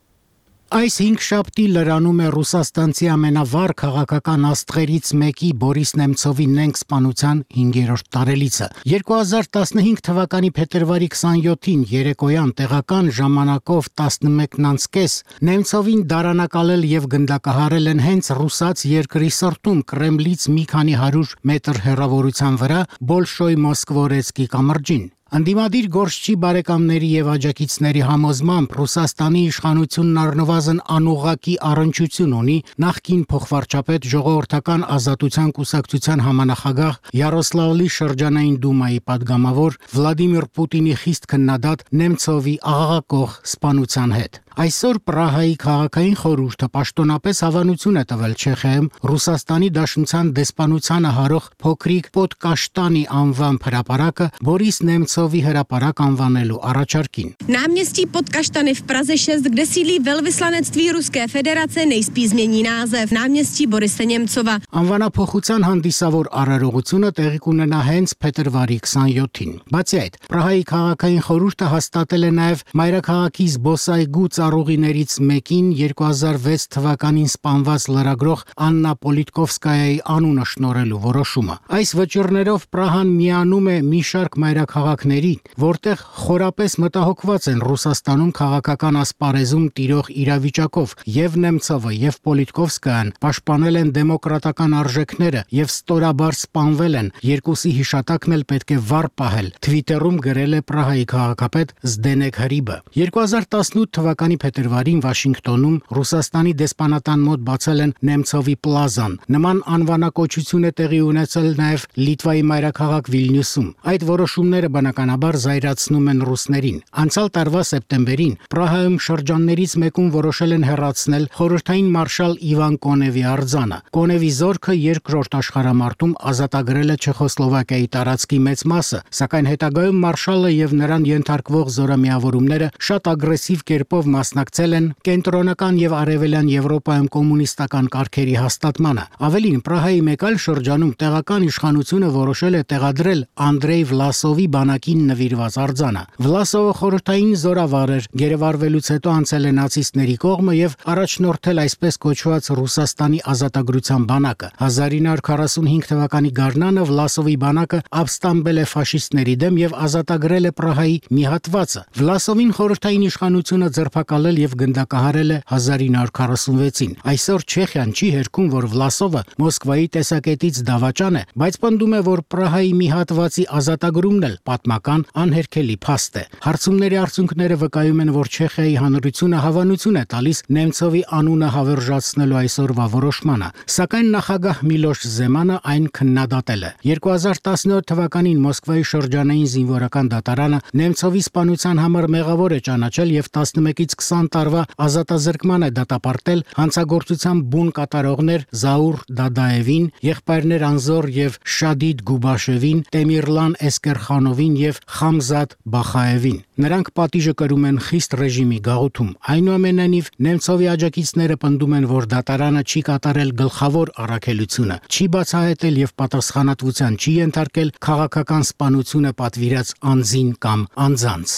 Այս հինգշաբթի լրանում է ռուսաստանցի ամենավառ քաղաքական աստղերից մեկի Բորիս Նեմցովի նենգ սպանության հինգերորդ տարելիցը։ երկու հազար տասնհինգ թվականի փետրվարի քսանյոթին երեկոյան տեղական ժամանակով տասնմեկն անց կես Նեմցովին դարանակալել եւ գնդակահարել են հենց ռուսաց երկրի սրտում Կրեմլից մի քանի հարյուր մետր հեռավորության վրա Բոլշոյ Մոսկվորեցկի կամրջին։ Ընդդիմադիր գործչի բարեկամների եւ աջակիցների համոզմամբ Ռուսաստանի իշխանությունն առնվազն անուղղակի առնչություն ունի նախկին փոխվարչապետ ժողովրդական ազատության կուսակցության համանախագահ Յարոսլավլի շրջանային դումայի падգամավոր Վլադիմիր Պուտինի խիստ քննադատ Նեմցովի աղաղակող սպանության հետ։ Այսօր Պրահայի քաղաքային խորհուրդը պաշտոնապես հավանություն է տվել Չեխիայում Ռուսաստանի Դաշնության դեսպանությանը հարող փոքրիկ Պոդկաշտանի անվան հրապարակը Բորիս Նեմցովի հրապարակ անվանելու առաջարկին։ Náměstí Podkaštany v Praze šest, kde sídlí velvyslanectví Ruské federace, nejspíš změní název náměstí Borise Němcova. Անվանափոխության հանդիսավոր արարողությունը տեղի կունենա հենց փետրվարի քսանյոթին։ Բացի այդ, Պրահայի քաղաքային խորհուրդը հաստատել է նաև մայրաքաղաքի զբոսայգու ծառուղիներից մեկին երկու հազար վեց թվականին սպանված լրագրող Աննա Պոլիտկովսկայայի անունը շնորհելու որոշումը։ Այս վճռներով Պրահան միանում է մի շարք մայրաքաղաքների, որտեղ խորապես մտահոգված են Ռուսաստանում քաղաքական ասպարեզում տիրող իրավիճակով, եւ Նեմցովը եւ Պոլիտկովսկայան պաշտպանել են դեմոկրատական արժեքները եւ ստորաբար սպանվել են, երկուսի հիշատակն էլ պետք է վառ պահել, Թվիտերում գրել է Պրահայի քաղաքապետ Զդենեկ Հրիբը։ երկու հազար տասնութ թվականի փետրվարին Վաշինգտոնում Ռուսաստանի դեսպանատան մոտ բացել են Նեմցովի պլազան։ Նման անվանակոչություն է տեղի ունեցել նաև Լիտվայի մայրաքաղաք Վիլնյուսում։ Այդ որոշումները բնականաբար զայրացնում են ռուսներին։ Անցյալ տարվա սեպտեմբերին Պրահայում շրջաններից մեկում որոշել են հեռացնել խորհրդային մարշալ Իվան Կոնևի արձանը։ Կոնևի զորքը երկրորդ աշխարհամարտում ազատագրել է Չեխոսլովակիայի տարածքի մեծ մասը, սակայն հետագայում մարշալը եւ նրան ենթարկվող զորամիավորումները շատ ագրեսիվ կերպով մասնակցել են կենտրոնական եւ արևելյան Եվրոպայում կոմունիստական կարգերի հաստատմանը։ Ավելին, Պրահայի մեկ այլ շրջանում տեղական իշխանությունը որոշել է տեղադրել Անդրեյ Վլասովի բանակին նվիրված արձանը։ Վլասովը խորհրդային զորավար էր, գերեվարվելուց հետո անցել է նացիստների կողմը եւ առաջնորդել այսպես կոչված Ռուսաստանի ազատագրության բանակը։ հազար ինը հարյուր քառասունհինգ թվականի գարնանը Վլասովի բանակը ապստամբել է ֆաշիստների դեմ եւ ազատագրել է Պրահայի մի հատվածը։ Վլասովին խորհրդային իշխանությունը ձերբակալել եւ գնդակահարել է հազար ինը հարյուր քառասունվեցին։ Այսօր Չեխիան չի հերքում, որ Վլասովը Մոսկվայի տեսակետից դավաճան է, բայց պնդում է, որ Պրահայի մի հատվածի ազատագրումն էլ պատմական անհերքելի փաստ է։ Հարցումների արդյունքները վկայում են, որ Չեխիայի հանրությունը հավանություն է տալիս Նեմցովի անունը հավերժացնելու այսօրվա որոշմանը, սակայն նախագահ Միլոշ Զեմանը այն քննադատել է։ երկու հազար տասնյոթ թվականին Մոսկվայի շրջանային զինվորական դատարանը Նեմցովի սպանության համար մեղավոր է ճանաչել եւ տասնմեկից քսան տարվա ազատազրկման է դատապարտել հանցագործության բուն կատարողներ Զաուր Դադաևին, եղբայրներ Անզոր եւ Շադիդ Գուբաշևին, Տեմիրլան Էսկերխանովին եւ Խամզատ Բախաևին։ Նրանք պատիժը կրում են խիստ ռեժիմի գաղութում։ Այնուամենայնիվ Նեմցովի աջակիցները պնդում են, որ դատարանը չի կատարել գլխավոր առաքելությունը, չի բացահայտել եւ պատասխանատվության չի ենթարկել քաղաքական սպանությունը պատվիրած անձին կամ անձանց։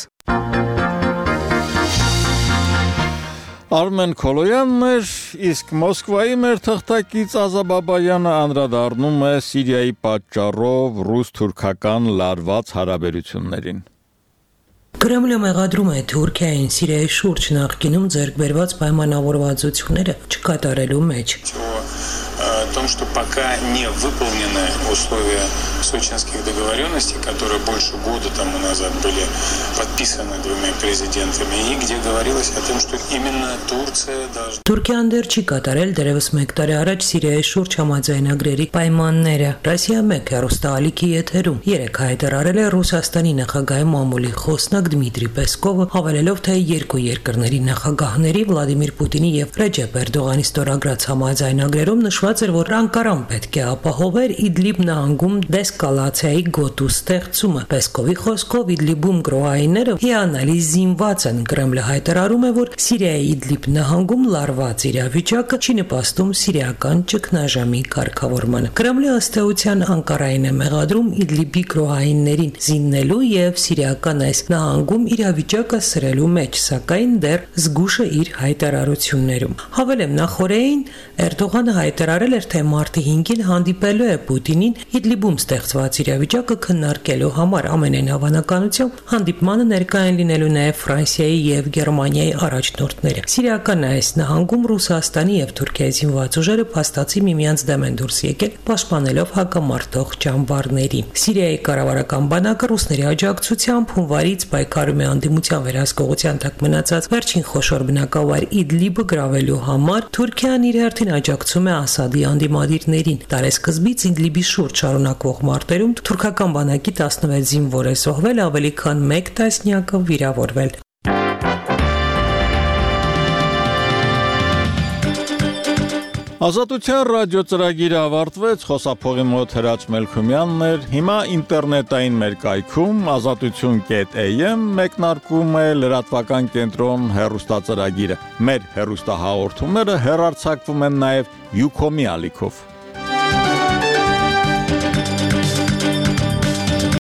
Արմեն Քոլոյանն էր, իսկ Մոսկվայի մեր թղթակից Ազաբաբայանը անդրադառնում է Սիրիայի պատճառով ռուս-թուրքական լարված հարաբերություններին։ Կրեմլը մեղադրում է Թուրքիային Սիրիայի շուրջ նախկինում ձեռք բերված պայմանավորվածությունները չկատարելու մեջ։ О том, что пока не выполнены условия сочинских договоренностей, которые больше года тому назад были подписаны двумя президентами, и где говорилось о том, что именно Турция должна... Թուրքիան դեռ չի կատարել դերևս մեկ տարի առաջ Սիրիայի շուրջ համաձայնագրերի պայմանները։ Ռասիա մեկ հեռուստաալիքի եթերում երեկ հայտարարել է Ռուսաստանի նախագահի մամուլի խոսնակ Դմիտրի Պեսկովը, հավելելով, թե երկու երկրների նախագահների Վլադիմիր Պուտինի եւ Ռեջեփ Էրդողանի ստորագրած համաձայնագրերում նշված էր, որ Անկարան պետք է ապահովեր Իդլիբ նահանգում դես էսկալացիայի գոտու ստեղծումը։ Պեսկովի խոսքով Իդլիբում գրոհայինները հիանալի զինված են։ Կրեմլը հայտարարում է, որ Սիրիայի Իդլիբ նահանգում լարված իրավիճակը չի նպաստում սիրիական ճգնաժամի կարգավորմանը։ Կրեմլը ըստ էության Անկարային է մեղադրում Իդլիբի գրոհայիններին զիննելու եւ սիրիական այս նահանգում իրավիճակը սրելու մեջ, սակայն դեռ զգուշ է իր հայտարարություններում։ Հավելեմ, նախորդին Էրդողանը հայտարարել էր, թե մարտի հինգին հանդիպելու է Պուտինին Իդլիբում ստեղծված իրավիճակը քննարկելու համար։ Ամենայն հավանականությամբ հանդիպմանը ներկա են լինելու նաև Ֆրանսիայի եւ Գերմանիայի առաջնորդները։ Սիրիական այս նահանգում Ռուսաստանի եւ Թուրքիայի զինված ուժերը փաստացի միմյանց դեմ են դուրս եկել, պաշտպանելով հակամարտող ճամբարներին։ Սիրիայի կառավարական բանակը ռուսների աջակցությամբ հունվարից պայքարում է անդիմության վերահսկողության տակ մնացած վերջին խոշոր բնակավայր Իդլիբը գրավելու համար։ Թուրքիան իր հերթին աջակցում է Ասադի անդիմադիրներին։ Տարեսկզբից Իդլիբի շուրջ շարունակվող մարտերում թուրքական բանակի տասնվեց զինվոր է զոհվել, ավելի քան մեկ տասնյակը վիրավորվել։ Ազատության ռադիո ծրագիրը ավարտվեց, խոսափողի մոտ Հրաչ Մելքումյանն էր։ Հիմա ինտերնետային մեր կայքում ազատություն կետ էյ էմ մեկնարկում է լրատվական կենտրոն հեռուստածրագիրը։ Մեր հեռուստահաղորդումները հեռարձակվում են նաև Յուքոմի ալիքով։